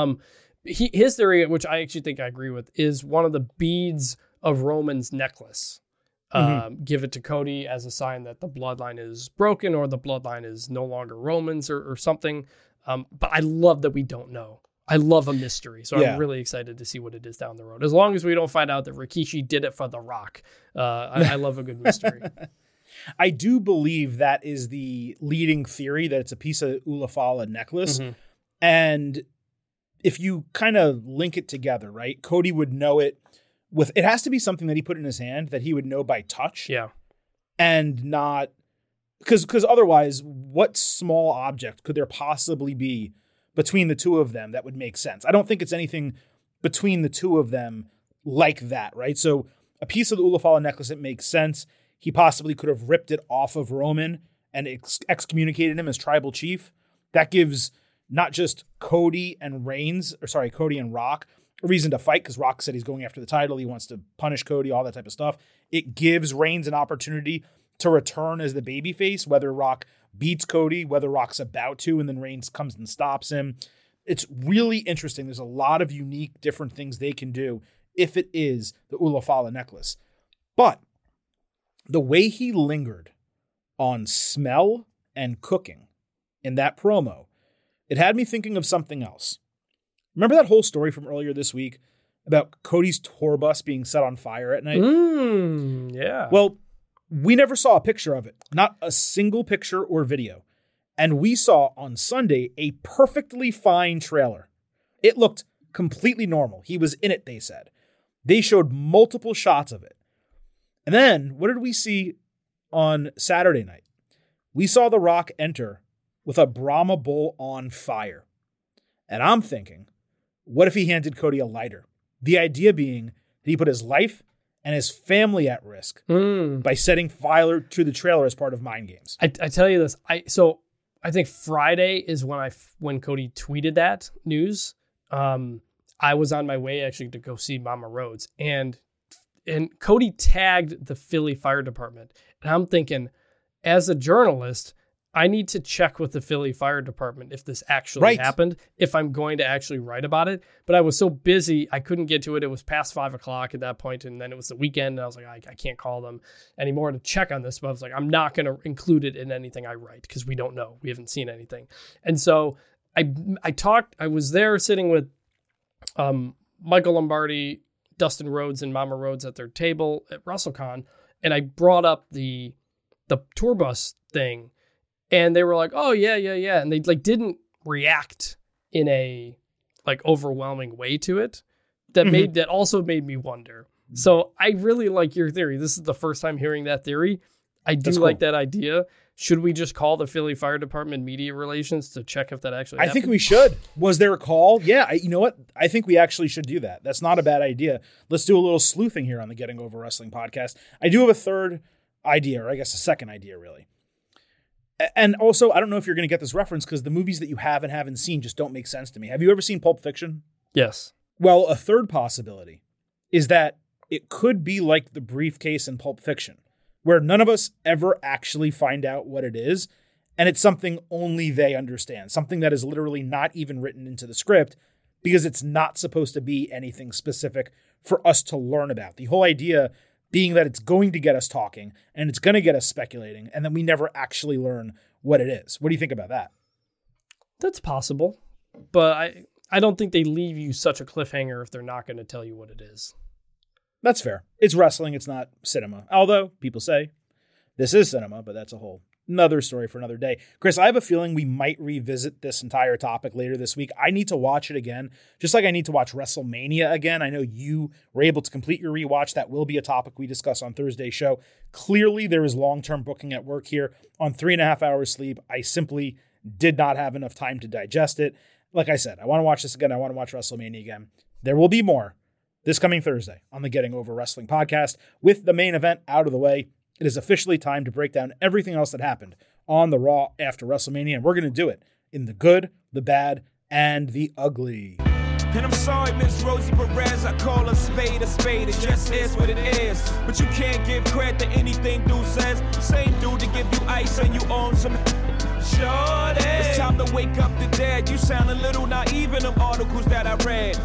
His theory, which I actually think I agree with, is one of the beads of Roman's necklace. Give it to Cody as a sign that the bloodline is broken or the bloodline is no longer Roman's or something. But I love that we don't know. I love a mystery. So I'm really excited to see what it is down the road. As long as we don't find out that Rikishi did it for The Rock. I love a good mystery. I do believe that is the leading theory, that it's a piece of Ulafala necklace. Mm-hmm. And if you kind of link it together, right? Cody would know it. It has to be something that he put in his hand that he would know by touch. Yeah. And not, because otherwise, what small object could there possibly be between the two of them that would make sense? I don't think it's anything between the two of them like that, right? So a piece of the Ulafala necklace, it makes sense. He possibly could have ripped it off of Roman and excommunicated him as tribal chief. That gives not just Cody and Rock a reason to fight, because Rock said he's going after the title. He wants to punish Cody, all that type of stuff. It gives Reigns an opportunity to return as the babyface, whether Rock beats Cody, whether Rock's about to, and then Reigns comes and stops him. It's really interesting. There's a lot of unique, different things they can do if it is the Ulafala necklace. But the way he lingered on smell and cooking in that promo, it had me thinking of something else. Remember that whole story from earlier this week about Cody's tour bus being set on fire at night? Yeah. Well, we never saw a picture of it. Not a single picture or video. And we saw on Sunday a perfectly fine trailer. It looked completely normal. He was in it, they said. They showed multiple shots of it. And then, what did we see on Saturday night? We saw The Rock enter with a Brahma bowl on fire. And I'm thinking, what if he handed Cody a lighter? The idea being that he put his life and his family at risk by setting fire to the trailer as part of Mind Games. I tell you this. I think Friday is when Cody tweeted that news. I was on my way actually to go see Mama Rhodes, and Cody tagged the Philly Fire Department. And I'm thinking, as a journalist, I need to check with the Philly Fire Department if this actually happened, if I'm going to actually write about it. But I was so busy, I couldn't get to it. It was past 5 o'clock at that point, and then it was the weekend, and I was like, I can't call them anymore to check on this. But I was like, I'm not going to include it in anything I write because we don't know. We haven't seen anything. And so I was there sitting with Michael Lombardi, Dustin Rhodes, and Mama Rhodes at their table at WrestleCon, and I brought up the tour bus thing. And they were like, oh, yeah. And they didn't react in a overwhelming way to it. That also made me wonder. So I really like your theory. This is the first time hearing that theory. I do like that idea. Should we just call the Philly Fire Department media relations to check if that actually happened? I think we should. Was there a call? Yeah. You know what? I think we actually should do that. That's not a bad idea. Let's do a little sleuthing here on the Getting Over Wrestling podcast. I do have a third idea, or I guess a second idea, really. And also, I don't know if you're going to get this reference because the movies that you have and haven't seen just don't make sense to me. Have you ever seen Pulp Fiction? Yes. Well, a third possibility is that it could be like the briefcase in Pulp Fiction, where none of us ever actually find out what it is, and it's something only they understand, something that is literally not even written into the script because it's not supposed to be anything specific for us to learn about. The whole idea being that it's going to get us talking and it's going to get us speculating, and then we never actually learn what it is. What do you think about that? That's possible, but I don't think they leave you such a cliffhanger if they're not going to tell you what it is. That's fair. It's wrestling. It's not cinema. Although people say this is cinema, but that's a whole another story for another day. Chris, I have a feeling we might revisit this entire topic later this week. I need to watch it again, just like I need to watch WrestleMania again. I know you were able to complete your rewatch. That will be a topic we discuss on Thursday's show. Clearly, there is long-term booking at work here. On 3.5 hours sleep, I simply did not have enough time to digest it. Like I said, I want to watch this again. I want to watch WrestleMania again. There will be more this coming Thursday on the Getting Over Wrestling podcast. With the main event out of the way, it is officially time to break down everything else that happened on the Raw after WrestleMania, and we're going to do it in the good, the bad, and the ugly. And I'm sorry, Miss Rosie Perez, I call a spade, it just is what it is. But you can't give credit to anything dude says. Same dude to give you ice and you own some shorty. It's time to wake up the dead. You sound a little naive in them articles that I read.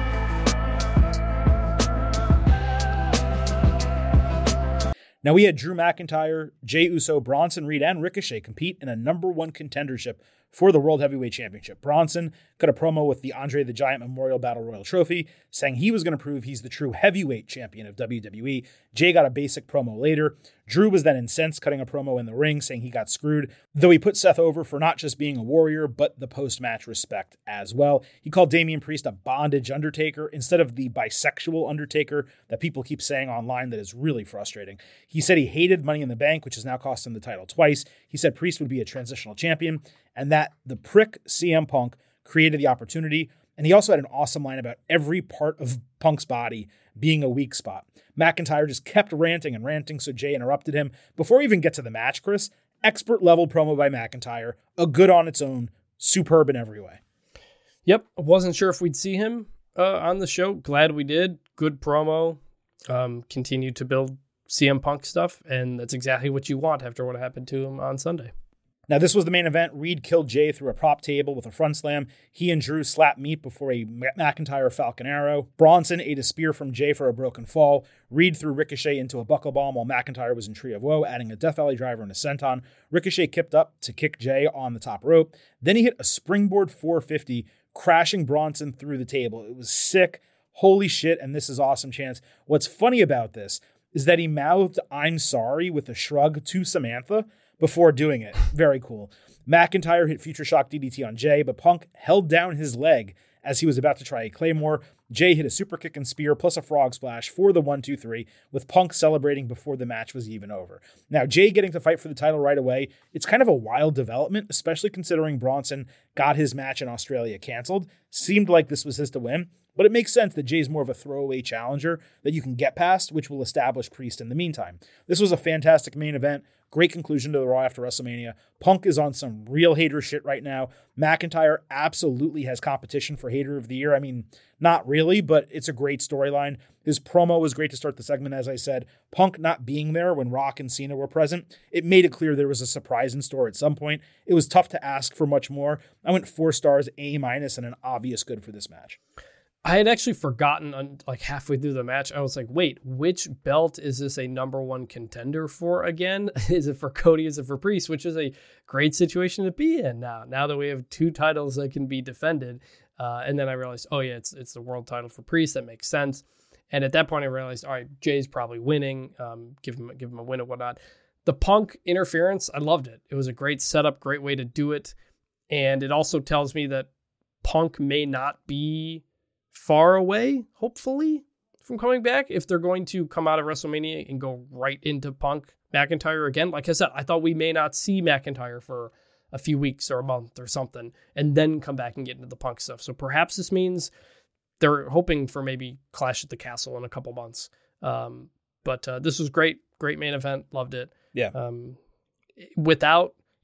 Now, we had Drew McIntyre, Jey Uso, Bronson Reed, and Ricochet compete in a #1 contendership for the World Heavyweight Championship. Bronson cut a promo with the Andre the Giant Memorial Battle Royal Trophy, saying he was going to prove he's the true heavyweight champion of WWE. Jey got a basic promo later. Drew was then incensed, cutting a promo in the ring, saying he got screwed, though he put Seth over for not just being a warrior, but the post-match respect as well. He called Damian Priest a bondage Undertaker instead of the bisexual Undertaker that people keep saying online that is really frustrating. He said he hated Money in the Bank, which has now cost him the title twice. He said Priest would be a transitional champion, and that the prick CM Punk created the opportunity. And he also had an awesome line about every part of Punk's body being a weak spot. McIntyre just kept ranting and ranting, so Jey interrupted him. Before we even get to the match, Chris, expert level promo by McIntyre, a good on its own, superb in every way. Yep, I wasn't sure if we'd see him on the show. Glad we did. Good promo. Continued to build CM Punk stuff, and that's exactly what you want after what happened to him on Sunday. Now, this was the main event. Reed killed Jey through a prop table with a front slam. He and Drew slapped meat before a McIntyre Falcon Arrow. Bronson ate a spear from Jey for a broken fall. Reed threw Ricochet into a buckle bomb while McIntyre was in Tree of Woe, adding a Death Valley Driver and a senton. Ricochet kipped up to kick Jey on the top rope. Then he hit a springboard 450, crashing Bronson through the table. It was sick. Holy shit, and this is awesome chance. What's funny about this is that he mouthed "I'm sorry" with a shrug to Samantha before doing it. Very cool. McIntyre hit Future Shock DDT on Jey, but Punk held down his leg as he was about to try a Claymore. Jey hit a super kick and spear plus a frog splash for the 1-2-3, with Punk celebrating before the match was even over. Now, Jey getting to fight for the title right away, it's kind of a wild development, especially considering Bronson got his match in Australia canceled. Seemed like this was his to win, but it makes sense that Jey's more of a throwaway challenger that you can get past, which will establish Priest in the meantime. This was a fantastic main event. Great conclusion to the Raw after WrestleMania. Punk is on some real hater shit right now. McIntyre absolutely has competition for Hater of the Year. I mean, not really, but it's a great storyline. His promo was great to start the segment, as I said. Punk not being there when Rock and Cena were present, it made it clear there was a surprise in store at some point. It was tough to ask for much more. I went 4 stars, A-, and an obvious good for this match. I had actually forgotten, like halfway through the match, I was like, wait, which belt is this a #1 contender for again? Is it for Cody? Is it for Priest? Which is a great situation to be in now that we have 2 titles that can be defended. And then I realized, oh yeah, it's the world title for Priest. That makes sense. And at that point I realized, all right, Jey's probably winning. Give him a win and whatnot. The Punk interference, I loved it. It was a great setup, great way to do it. And it also tells me that Punk may not be far away, hopefully, from coming back if they're going to come out of WrestleMania and go right into Punk McIntyre again. Like I said, I thought we may not see McIntyre for a few weeks or a month or something and then come back and get into the Punk stuff. So perhaps this means they're hoping for maybe Clash at the Castle in a couple months. But this was great main event. Loved it. Yeah. Without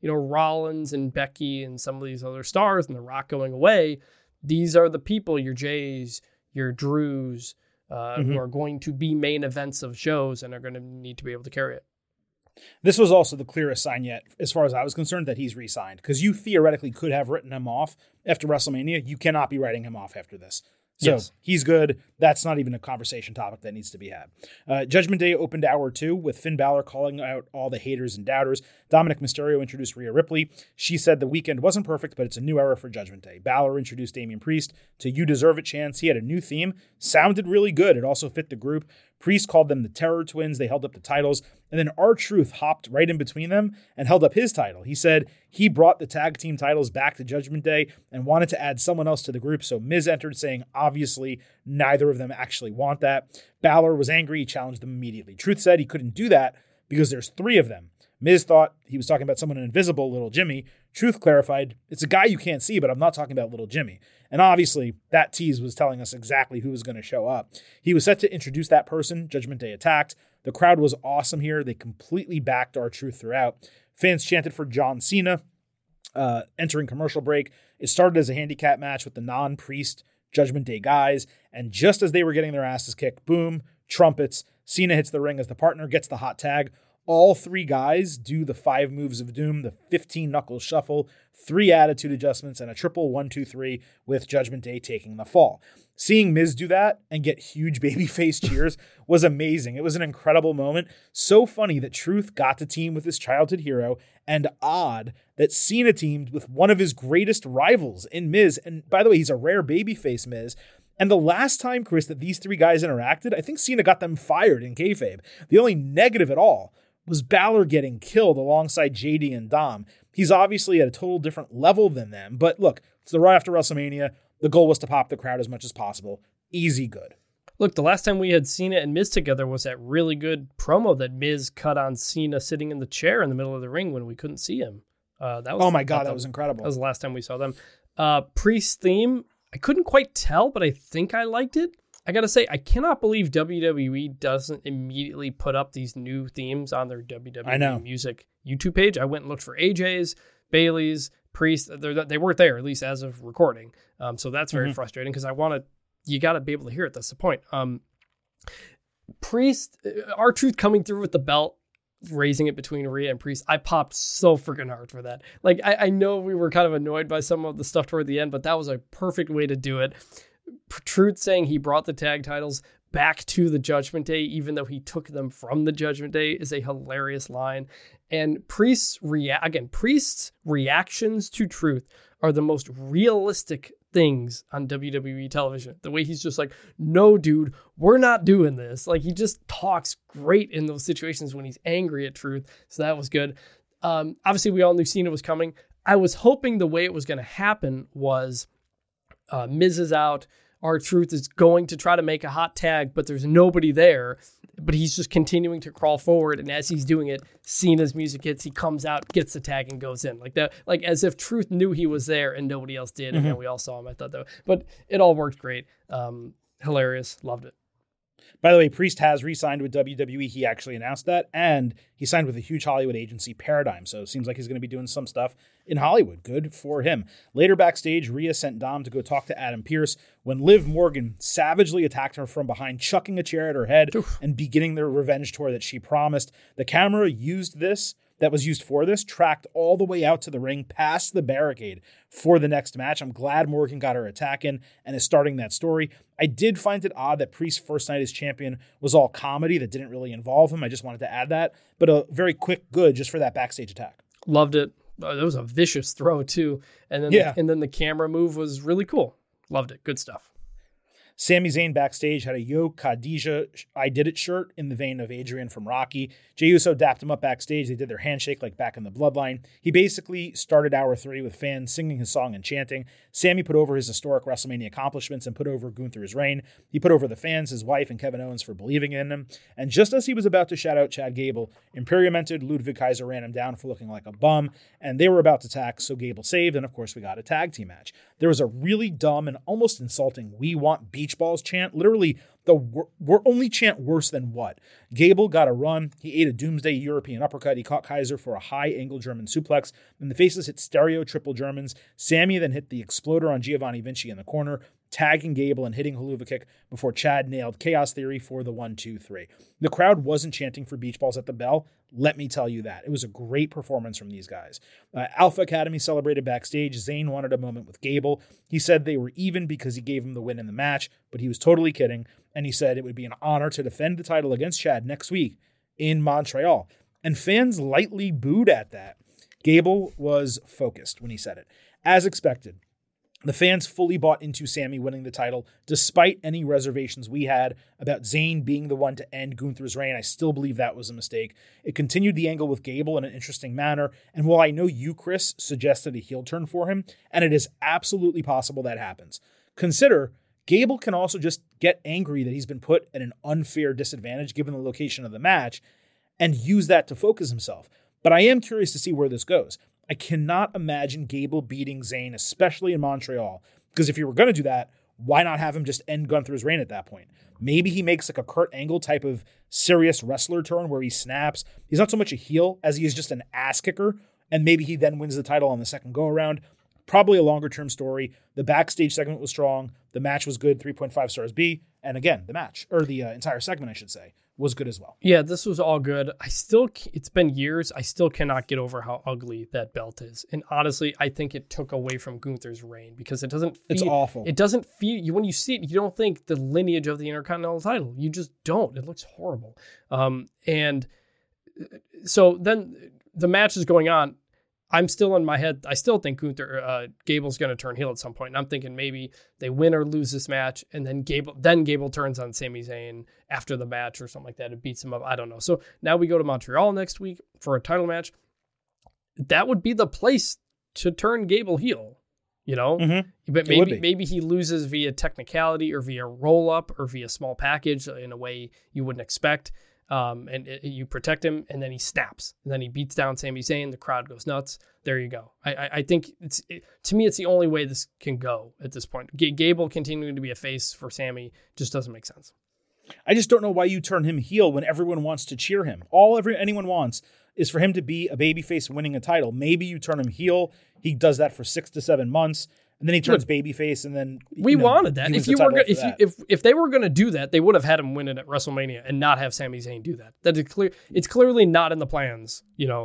Rollins and Becky and some of these other stars and The Rock going away, these are the people, your Jays, your Drews, who are going to be main events of shows and are going to need to be able to carry it. This was also the clearest sign yet, as far as I was concerned, that he's re-signed. Because you theoretically could have written him off after WrestleMania. You cannot be writing him off after this. So Yes. He's good. That's not even a conversation topic that needs to be had. Judgment Day opened hour 2 with Finn Balor calling out all the haters and doubters. Dominic Mysterio introduced Rhea Ripley. She said the weekend wasn't perfect, but it's a new era for Judgment Day. Balor introduced Damian Priest to You Deserve It chants. He had a new theme. Sounded really good. It also fit the group. Priest called them the Terror Twins. They held up the titles. And then R-Truth hopped right in between them and held up his title. He said he brought the tag team titles back to Judgment Day and wanted to add someone else to the group. So Miz entered, saying, obviously, neither of them actually want that. Balor was angry. He challenged them immediately. Truth said he couldn't do that because there's 3 of them. Miz thought he was talking about someone invisible, Little Jimmy. Truth clarified, it's a guy you can't see, but I'm not talking about Little Jimmy. And obviously, that tease was telling us exactly who was going to show up. He was set to introduce that person. Judgment Day attacked. The crowd was awesome here. They completely backed R-Truth throughout. Fans chanted for John Cena. Entering commercial break, it started as a handicap match with the non-Priest Judgment Day guys. And just as they were getting their asses kicked, boom, trumpets. Cena hits the ring as the partner gets the hot tag. All 3 guys do the 5 moves of doom, the 15 knuckle shuffle, 3 attitude adjustments, and a triple 1-2-3 with Judgment Day taking the fall. Seeing Miz do that and get huge babyface cheers was amazing. It was an incredible moment. So funny that Truth got to team with his childhood hero, and odd that Cena teamed with one of his greatest rivals in Miz. And by the way, he's a rare babyface Miz. And the last time, Chris, that these 3 guys interacted, I think Cena got them fired in kayfabe. The only negative at all was Balor getting killed alongside JD and Dom. He's obviously at a total different level than them, but look, it's the Raw after WrestleMania. The goal was to pop the crowd as much as possible. Easy good. Look, the last time we had Cena and Miz together was that really good promo that Miz cut on Cena sitting in the chair in the middle of the ring when we couldn't see him. That was, oh my God, that was incredible. That was the last time we saw them. Priest's theme, I couldn't quite tell, but I think I liked it. I gotta say, I cannot believe WWE doesn't immediately put up these new themes on their WWE Music YouTube page. I went and looked for AJ's, Bailey's, Priest. They weren't there, at least as of recording. So that's very frustrating because you got to be able to hear it. That's the point. Priest, R-Truth coming through with the belt, raising it between Rhea and Priest. I popped so freaking hard for that. Like, I know we were kind of annoyed by some of the stuff toward the end, but that was a perfect way to do it. Truth saying he brought the tag titles back to the Judgment Day, even though he took them from the Judgment Day, is a hilarious line. And Priest's reactions to Truth are the most realistic things on WWE television. The way he's just like, no, dude, we're not doing this. Like, he just talks great in those situations when he's angry at Truth. So that was good. Obviously, we all knew Cena was coming. I was hoping the way it was going to happen was Miz is out. R-Truth is going to try to make a hot tag, but there's nobody there. But he's just continuing to crawl forward, and as he's doing it, Cena's music hits. He comes out, gets the tag, and goes in like that, like as if Truth knew he was there and nobody else did, and then we all saw him. I thought that, but it all worked great. Hilarious, loved it. By the way, Priest has re-signed with WWE. He actually announced that, and he signed with a huge Hollywood agency, Paradigm. So it seems like he's going to be doing some stuff in Hollywood. Good for him. Later backstage, Rhea sent Dom to go talk to Adam Pearce when Liv Morgan savagely attacked her from behind, chucking a chair at her head and beginning the revenge tour that she promised. The camera that was used for this, tracked all the way out to the ring past the barricade for the next match. I'm glad Morgan got her attack in and is starting that story. I did find it odd that Priest's first night as champion was all comedy that didn't really involve him. I just wanted to add that, but a very quick good just for that backstage attack. Loved it. That was a vicious throw too. And then the camera move was really cool. Loved it. Good stuff. Sami Zayn backstage had a Yo Khadija I Did It shirt in the vein of Adrian from Rocky. Jey Uso dapped him up backstage. They did their handshake like back in the Bloodline. He basically started hour 3 with fans singing his song and chanting. Sami put over his historic WrestleMania accomplishments and put over Gunther's reign. He put over the fans, his wife, and Kevin Owens for believing in him. And just as he was about to shout out Chad Gable, Imperium entered. Ludwig Kaiser ran him down for looking like a bum, and they were about to attack, so Gable saved, and of course we got a tag team match. There was a really dumb and almost insulting "We Want Beef" Beach Balls chant, literally we're only chant worse than what? Gable got a run. He ate a doomsday European uppercut. He caught Kaiser for a high angle German suplex. Then the faces hit stereo triple Germans. Sammy then hit the exploder on Giovanni Vinci in the corner, tagging Gable and hitting Haluva kick before Chad nailed Chaos Theory for the 1-2-3. The crowd wasn't chanting for Beach Balls at the bell. Let me tell you that. It was a great performance from these guys. Alpha Academy celebrated backstage. Zayn wanted a moment with Gable. He said they were even because he gave him the win in the match, but he was totally kidding. And he said it would be an honor to defend the title against Chad next week in Montreal. And fans lightly booed at that. Gable was focused when he said it. As expected, the fans fully bought into Sammy winning the title, despite any reservations we had about Zayn being the one to end Gunther's reign. I still believe that was a mistake. It continued the angle with Gable in an interesting manner, and while I know you, Chris, suggested a heel turn for him, and it is absolutely possible that happens, consider Gable can also just get angry that he's been put at an unfair disadvantage given the location of the match and use that to focus himself. But I am curious to see where this goes. I cannot imagine Gable beating Zayn, especially in Montreal, because if you were going to do that, why not have him just end Gunther's reign at that point? Maybe he makes like a Kurt Angle type of serious wrestler turn where he snaps. He's not so much a heel as he is just an ass kicker, and maybe he then wins the title on the second go-around. Probably a longer-term story. The backstage segment was strong. The match was good, 3.5 stars B. And again, the entire segment, I should say, was good as well. Yeah, this was all good. It's been years. I still cannot get over how ugly that belt is. And honestly, I think it took away from Gunther's reign because it doesn't feel... It's awful. It doesn't feel... When you see it, you don't think the lineage of the Intercontinental title. You just don't. It looks horrible. And so then the match is going on. I'm still in my head. I still think Gable's going to turn heel at some point. And I'm thinking maybe they win or lose this match, and then Gable turns on Sami Zayn after the match or something like that. It beats him up. I don't know. So now we go to Montreal next week for a title match. That would be the place to turn Gable heel, you know. Mm-hmm. But maybe he loses via technicality or via roll up or via small package in a way you wouldn't expect. You protect him, and then he snaps, and then he beats down Sami Zayn. The crowd goes nuts. There you go. I think to me, it's the only way this can go at this point. Gable continuing to be a face for Sami just doesn't make sense. I just don't know why you turn him heel when everyone wants to cheer him. Anyone wants is for him to be a babyface winning a title. Maybe you turn him heel. He does that for 6 to 7 months. And then he turns babyface, and then we wanted that. If they were going to do that, they would have had him win it at WrestleMania and not have Sami Zayn do that. That is clear. It's clearly not in the plans,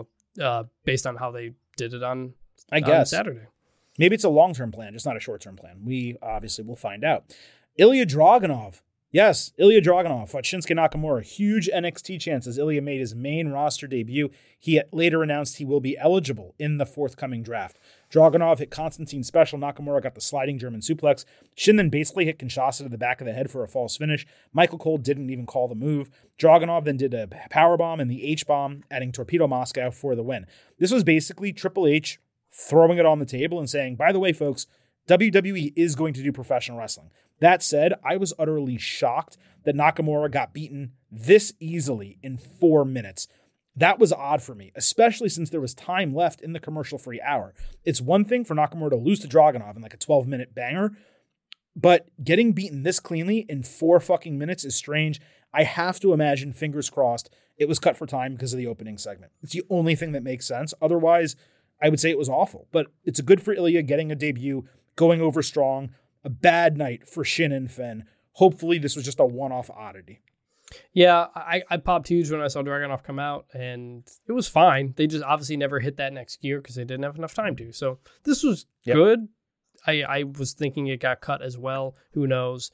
based on how they did it on Saturday. Maybe it's a long-term plan, just not a short-term plan. We obviously will find out. Ilya Dragunov. Yes, Ilya Dragunov fought Shinsuke Nakamura. Huge NXT chance as Ilya made his main roster debut. He later announced he will be eligible in the forthcoming draft. Dragunov hit Constantine special. Nakamura got the sliding German suplex. Shin then basically hit Kinshasa to the back of the head for a false finish. Michael Cole didn't even call the move. Dragunov then did a powerbomb and the H-bomb, adding Torpedo Moscow for the win. This was basically Triple H throwing it on the table and saying, by the way, folks, WWE is going to do professional wrestling. That said, I was utterly shocked that Nakamura got beaten this easily in 4 minutes. That was odd for me, especially since there was time left in the commercial-free hour. It's one thing for Nakamura to lose to Dragunov in like a 12-minute banger, but getting beaten this cleanly in 4 fucking minutes is strange. I have to imagine, fingers crossed, it was cut for time because of the opening segment. It's the only thing that makes sense. Otherwise, I would say it was awful. But it's a good for Ilya getting a debut, going over strong. A bad night for Shin and Finn. Hopefully this was just a one-off oddity. Yeah, I popped huge when I saw Dragunov come out, and it was fine. They just obviously never hit that next gear because they didn't have enough time to. So this was good. I was thinking it got cut as well. Who knows?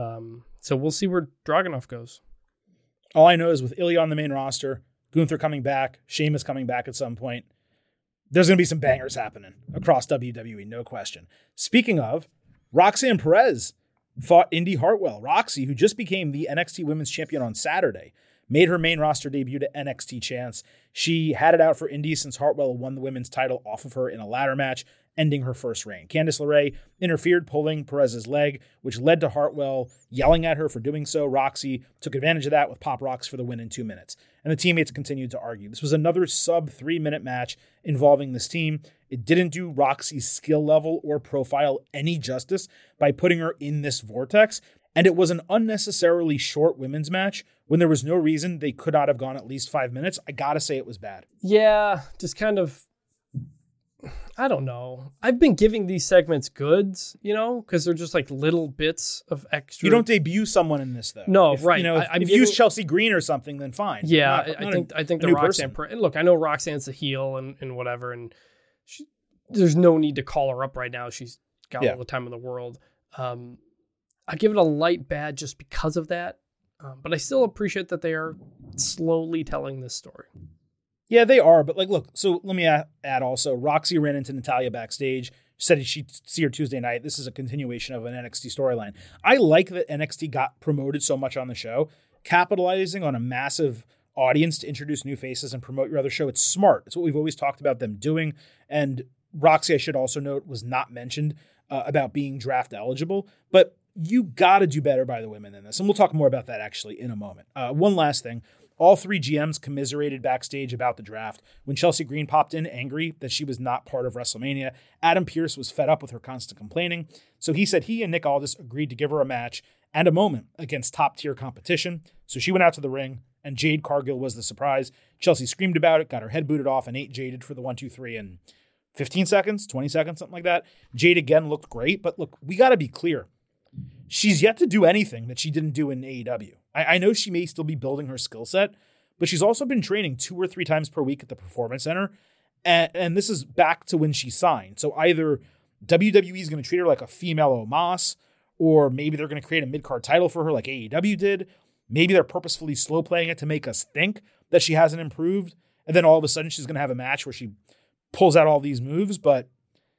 So we'll see where Dragunov goes. All I know is with Ilya on the main roster, Gunther coming back, Sheamus coming back at some point, there's going to be some bangers happening across WWE, no question. Speaking of, Roxanne Perez fought Indy Hartwell. Roxy, who just became the NXT Women's Champion on Saturday, made her main roster debut to NXT Chance. She had it out for Indy since Hartwell won the women's title off of her in a ladder match, ending her first reign. Candice LeRae interfered, pulling Perez's leg, which led to Hartwell yelling at her for doing so. Roxy took advantage of that with Pop Rocks for the win in 2 minutes. And the teammates continued to argue. This was another sub-3-minute match involving this team. It didn't do Roxy's skill level or profile any justice by putting her in this vortex. And it was an unnecessarily short women's match when there was no reason they could not have gone at least 5 minutes. I gotta say it was bad. Yeah, just kind of, I don't know. I've been giving these segments goods, because they're just like little bits of extra. You don't debut someone in this, though. No, right. If you use Chelsea Green or something, then fine. Yeah, I think the Roxanne. Look, I know Roxanne's a heel and whatever, and there's no need to call her up right now. She's got all the time in the world. I give it a light bad just because of that, but I still appreciate that they are slowly telling this story. Yeah, they are, but look, so let me add also, Roxy ran into Natalya backstage, said she'd see her Tuesday night. This is a continuation of an NXT storyline. I like that NXT got promoted so much on the show, capitalizing on a massive audience to introduce new faces and promote your other show. It's smart. It's what we've always talked about them doing, and Roxy, I should also note, was not mentioned about being draft eligible, but you got to do better by the women in this. And we'll talk more about that actually in a moment. One last thing. All three GMs commiserated backstage about the draft. When Chelsea Green popped in angry that she was not part of WrestleMania, Adam Pearce was fed up with her constant complaining. So he said he and Nick Aldis agreed to give her a match and a moment against top-tier competition. So she went out to the ring, and Jade Cargill was the surprise. Chelsea screamed about it, got her head booted off, and ate Jaded for the 1-2-3 in 15 seconds, 20 seconds, something like that. Jade again looked great, but look, we got to be clear. She's yet to do anything that she didn't do in AEW. I know she may still be building her skill set, but she's also been training 2 or 3 times per week at the Performance Center. And this is back to when she signed. So either WWE is going to treat her like a female Omos, or maybe they're going to create a mid-card title for her like AEW did. Maybe they're purposefully slow playing it to make us think that she hasn't improved. And then all of a sudden she's going to have a match where she pulls out all these moves. But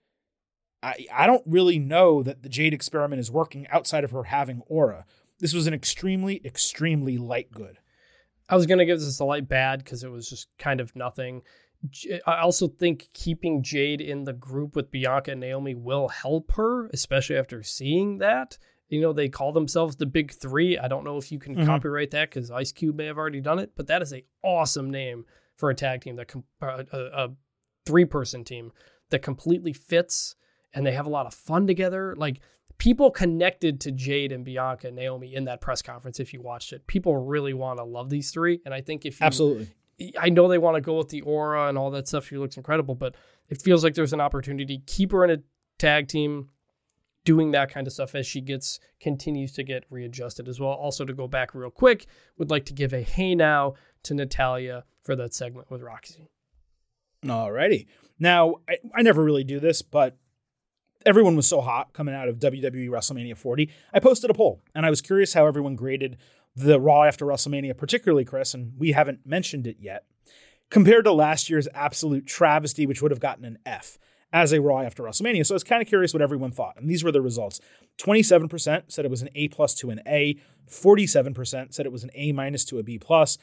I don't really know that the Jade experiment is working outside of her having aura. This was an extremely, extremely light good. I was going to give this a light bad because it was just kind of nothing. I also think keeping Jade in the group with Bianca and Naomi will help her, especially after seeing that. They call themselves the Big Three. I don't know if you can copyright that because Ice Cube may have already done it, but that is an awesome name for a tag team, a 3-person team that completely fits, and they have a lot of fun together. Like, people connected to Jade and Bianca and Naomi in that press conference. If you watched it, people really want to love these three. And I think if you, absolutely, I know they want to go with the aura and all that stuff. She looks incredible, but it feels like there's an opportunity. Keep her in a tag team doing that kind of stuff as she continues to get readjusted as well. Also, to go back real quick, would like to give a hey now to Natalya for that segment with Roxy. Alrighty. Now, I never really do this, but everyone was so hot coming out of WWE WrestleMania 40. I posted a poll, and I was curious how everyone graded the Raw after WrestleMania, particularly Chris, and we haven't mentioned it yet, compared to last year's absolute travesty, which would have gotten an F as a Raw after WrestleMania. So I was kind of curious what everyone thought, and these were the results. 27% said it was an A+ to an A, 47% said it was an A- to a B+,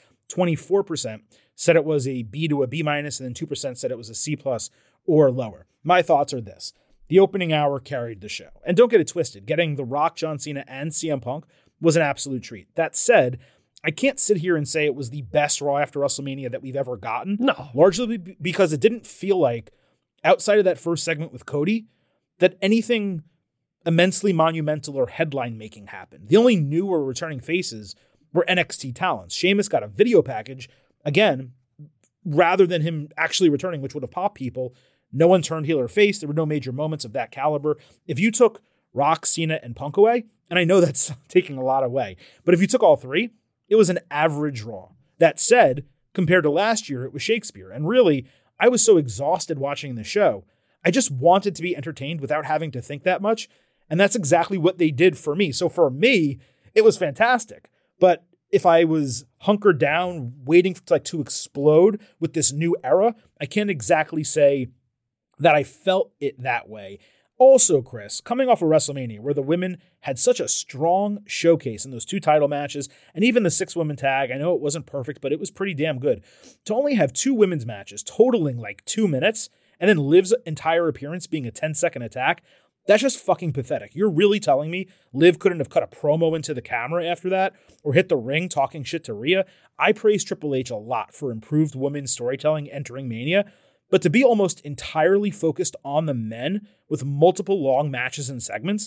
24% said it was a B to a B-, and then 2% said it was a C+ or lower. My thoughts are this. The opening hour carried the show. And don't get it twisted. Getting The Rock, John Cena, and CM Punk was an absolute treat. That said, I can't sit here and say it was the best Raw after WrestleMania that we've ever gotten. No. Largely because it didn't feel like, outside of that first segment with Cody, that anything immensely monumental or headline-making happened. The only new or returning faces were NXT talents. Sheamus got a video package, again, rather than him actually returning, which would have popped people. No one turned heel or face. There were no major moments of that caliber. If you took Rock, Cena, and Punk away, and I know that's taking a lot away, but if you took all three, it was an average Raw. That said, compared to last year, it was Shakespeare. And really, I was so exhausted watching the show. I just wanted to be entertained without having to think that much. And that's exactly what they did for me. So for me, it was fantastic. But if I was hunkered down, waiting to explode with this new era, I can't exactly say that I felt it that way. Also, Chris, coming off of WrestleMania, where the women had such a strong showcase in those 2 title matches, and even the 6-woman tag, I know it wasn't perfect, but it was pretty damn good. To only have 2 women's matches totaling 2 minutes, and then Liv's entire appearance being a 10-second attack, that's just fucking pathetic. You're really telling me Liv couldn't have cut a promo into the camera after that, or hit the ring talking shit to Rhea? I praise Triple H a lot for improved women's storytelling entering Mania, but to be almost entirely focused on the men with multiple long matches and segments,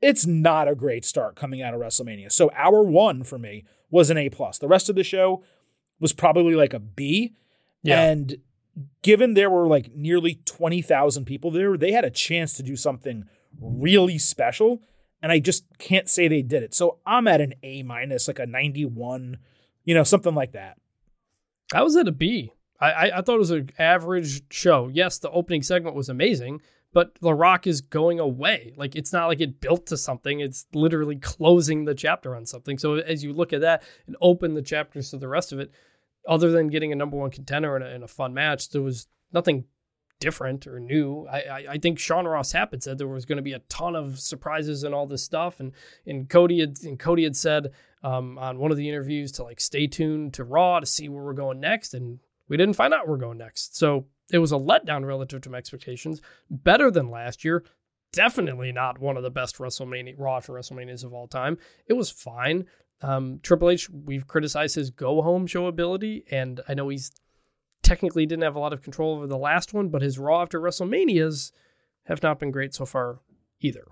it's not a great start coming out of WrestleMania. So hour 1 for me was an A+. The rest of the show was probably like a B. Yeah. And given there were like nearly 20,000 people there, they had a chance to do something really special. And I just can't say they did it. So I'm at an A-, like a 91, something like that. I was at a B. I thought it was an average show. Yes, the opening segment was amazing, but The Rock is going away. Like, it's not like it built to something. It's literally closing the chapter on something. So as you look at that and open the chapters to the rest of it, other than getting a number one contender in a fun match, there was nothing different or new. I think Sean Ross Sapp said there was going to be a ton of surprises and all this stuff. And Cody had said on one of the interviews to like stay tuned to Raw to see where we're going next. And we didn't find out where we're going next. So it was a letdown relative to my expectations. Better than last year. Definitely not one of the best Raw for WrestleManias of all time. It was fine. Triple H, we've criticized his go-home show ability, and I know he's technically didn't have a lot of control over the last one, but his Raw after WrestleManias have not been great so far either.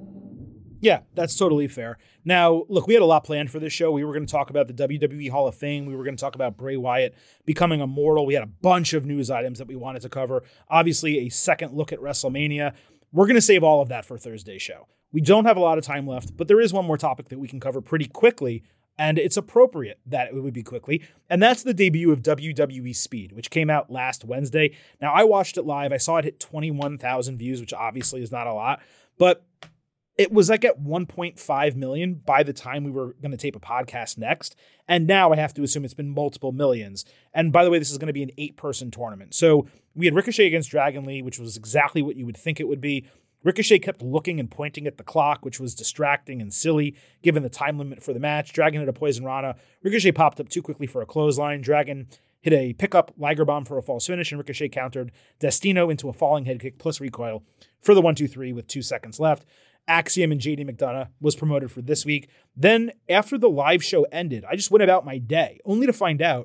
Yeah, that's totally fair. Now, look, we had a lot planned for this show. We were going to talk about the WWE Hall of Fame. We were going to talk about Bray Wyatt becoming immortal. We had a bunch of news items that we wanted to cover. Obviously, a second look at WrestleMania. We're going to save all of that for Thursday's show. We don't have a lot of time left, but there is one more topic that we can cover pretty quickly, and it's appropriate that it would be quickly, and that's the debut of WWE Speed, which came out last Wednesday. Now, I watched it live. I saw it hit 21,000 views, which obviously is not a lot, but it was like at 1.5 million by the time we were going to tape a podcast next. And now I have to assume it's been multiple millions. And by the way, this is going to be an 8-person tournament. So we had Ricochet against Dragon Lee, which was exactly what you would think it would be. Ricochet kept looking and pointing at the clock, which was distracting and silly given the time limit for the match. Dragon hit a Poison Rana. Ricochet popped up too quickly for a clothesline. Dragon hit a pickup Liger Bomb for a false finish, and Ricochet countered Destino into a falling head kick plus recoil for the 1-2-3 with 2 seconds left. Axiom and JD McDonough was promoted for this week. Then, after the live show ended, I just went about my day, only to find out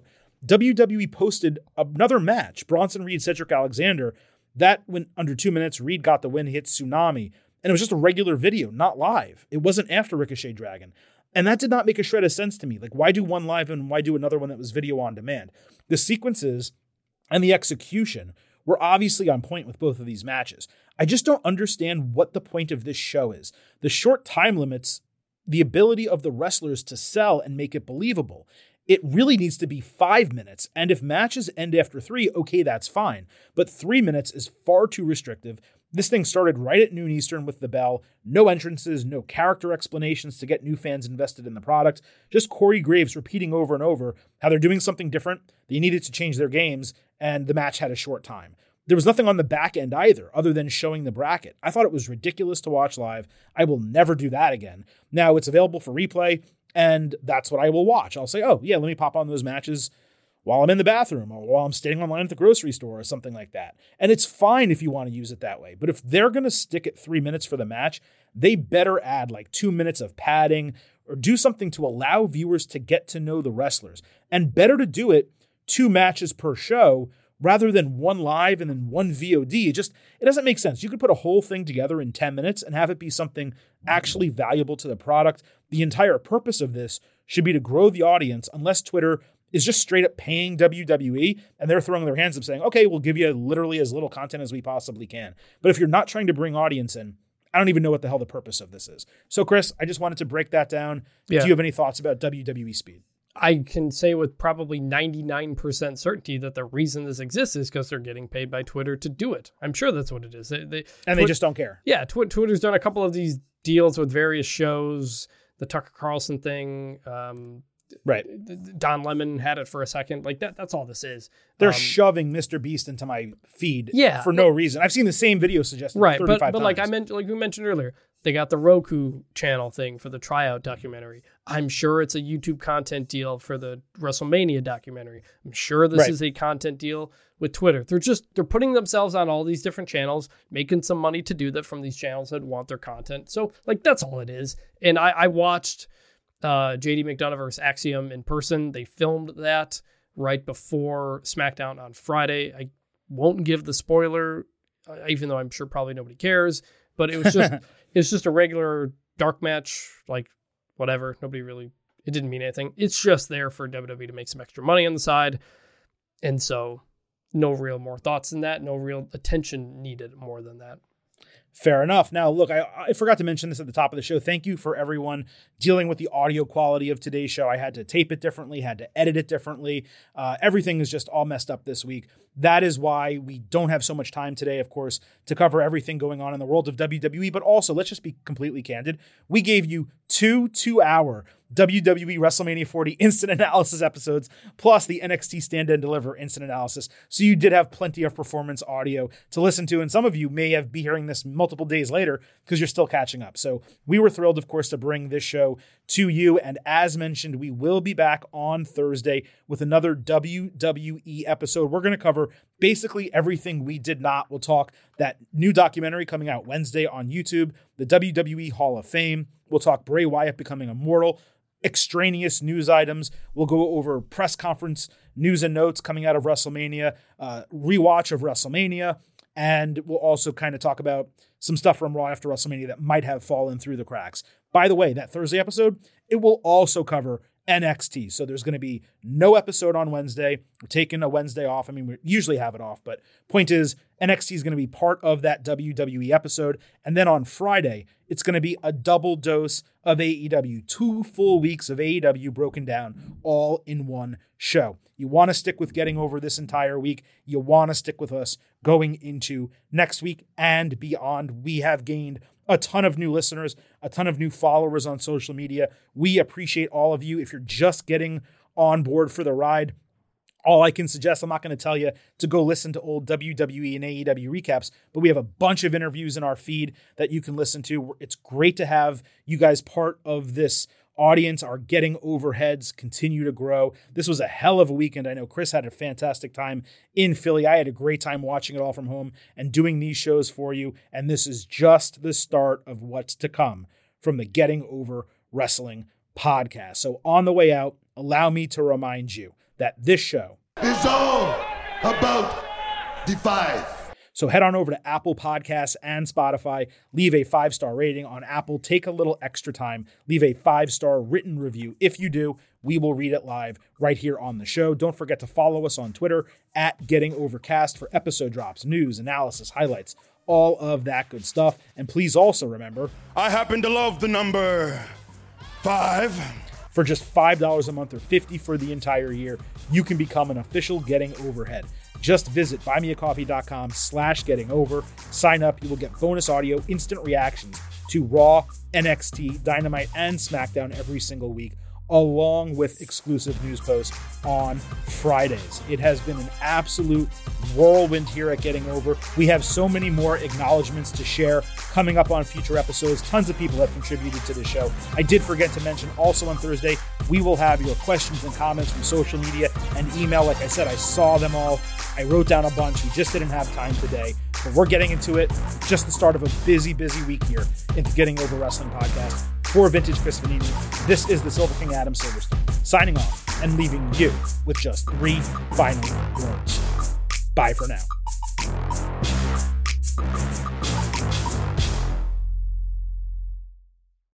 WWE posted another match, Bronson Reed, Cedric Alexander. That went under 2 minutes. Reed got the win, hit Tsunami. And it was just a regular video, not live. It wasn't after Ricochet Dragon. And that did not make a shred of sense to me. Like, why do one live and why do another one that was video on demand? The sequences and the execution were obviously on point with both of these matches. I just don't understand what the point of this show is. The short time limits, the ability of the wrestlers to sell and make it believable. It really needs to be 5 minutes. And if matches end after 3, okay, that's fine. But 3 minutes is far too restrictive. This thing started right at noon Eastern with the bell. No entrances, no character explanations to get new fans invested in the product. Just Corey Graves repeating over and over how they're doing something different. They needed to change their games, and the match had a short time. There was nothing on the back end either, other than showing the bracket. I thought it was ridiculous to watch live. I will never do that again. Now it's available for replay, and that's what I will watch. I'll say, oh, yeah, let me pop on those matches while I'm in the bathroom or while I'm standing online at the grocery store or something like that. And it's fine if you want to use it that way. But if they're going to stick at 3 minutes for the match, they better add like 2 minutes of padding or do something to allow viewers to get to know the wrestlers. And better to do it 2 matches per show rather than 1 live and then 1 VOD. It doesn't make sense. You could put a whole thing together in 10 minutes and have it be something actually valuable to the product. The entire purpose of this should be to grow the audience, unless Twitter is just straight up paying WWE and they're throwing their hands up saying, okay, we'll give you literally as little content as we possibly can. But if you're not trying to bring audience in, I don't even know what the hell the purpose of this is. So, Chris, I just wanted to break that down. Yeah. Do you have any thoughts about WWE Speed? I can say with probably 99% certainty that the reason this exists is because they're getting paid by Twitter to do it. I'm sure that's what it is. They just don't care. Yeah, Twitter's done a couple of these deals with various shows, the Tucker Carlson thing. Right. Don Lemon had it for a second. Like that's all this is. They're shoving Mr. Beast into my feed for no reason. I've seen the same video suggested 35 times. But like we mentioned earlier, they got the Roku channel thing for the tryout documentary. I'm sure it's a YouTube content deal for the WrestleMania documentary. I'm sure this is a content deal with Twitter. They're putting themselves on all these different channels, making some money to do that from these channels that want their content. So like that's all it is. And I watched JD McDonough versus Axiom in person. They filmed that right before SmackDown on Friday. I won't give the spoiler, even though I'm sure probably nobody cares. But it was just it's just a regular dark match, like whatever. It didn't mean anything. It's just there for WWE to make some extra money on the side. And so no real more thoughts than that. No real attention needed more than that. Fair enough. Now, look, I forgot to mention this at the top of the show. Thank you for everyone dealing with the audio quality of today's show. I had to tape it differently, had to edit it differently. Everything is just all messed up this week. That is why we don't have so much time today, of course, to cover everything going on in the world of WWE. But also, let's just be completely candid. We gave you 2-hour WWE WrestleMania 40 instant analysis episodes, plus the NXT Stand and Deliver instant analysis. So you did have plenty of performance audio to listen to, and some of you may be hearing this multiple days later because you're still catching up. So we were thrilled, of course, to bring this show to you. And as mentioned, we will be back on Thursday with another WWE episode. We're going to cover basically everything we did not. We'll talk that new documentary coming out Wednesday on YouTube, the WWE Hall of Fame. We'll talk Bray Wyatt becoming immortal, extraneous news items. We'll go over press conference news and notes coming out of WrestleMania, rewatch of WrestleMania, and we'll also kind of talk about some stuff from Raw after WrestleMania that might have fallen through the cracks. By the way, that Thursday episode, it will also cover NXT. So there's going to be no episode on Wednesday. We're taking a Wednesday off. I mean, we usually have it off, but point is NXT is going to be part of that WWE episode. And then on Friday, it's going to be a double dose of AEW, 2 full weeks of AEW broken down all in one show. You want to stick with Getting Over this entire week. You want to stick with us going into next week and beyond. We have gained a ton of new listeners, a ton of new followers on social media. We appreciate all of you. If you're just getting on board for the ride, all I can suggest, I'm not going to tell you to go listen to old WWE and AEW recaps, but we have a bunch of interviews in our feed that you can listen to. It's great to have you guys part of this audience. Our Getting Over heads continue to grow. This was a hell of a weekend. I know Chris had a fantastic time in Philly. I had a great time watching it all from home and doing these shows for you. And this is just the start of what's to come from the Getting Over Wrestling podcast. So on the way out, allow me to remind you that this show is all about the 5. So head on over to Apple Podcasts and Spotify, leave a 5-star rating on Apple, take a little extra time, leave a 5-star written review. If you do, we will read it live right here on the show. Don't forget to follow us on Twitter at Getting Overcast for episode drops, news, analysis, highlights, all of that good stuff. And please also remember, I happen to love the number 5. For just $5 a month or $50 for the entire year, you can become an official Getting Overhead. Just visit buymeacoffee.com/gettingover. Sign up. You will get bonus audio, instant reactions to Raw, NXT, Dynamite, and SmackDown every single week, along with exclusive news posts on Fridays. It has been an absolute whirlwind here at Getting Over. We have so many more acknowledgments to share coming up on future episodes. Tons of people have contributed to the show. I did forget to mention also on Thursday, we will have your questions and comments from social media and email. Like I said, I saw them all. I wrote down a bunch. We just didn't have time today, but we're getting into it. Just the start of a busy week here in the Getting Over Wrestling podcast. For Vintage Chris Vanini, this is the Silver King Adam Silverstone, signing off and leaving you with just 3 final words. Bye for now.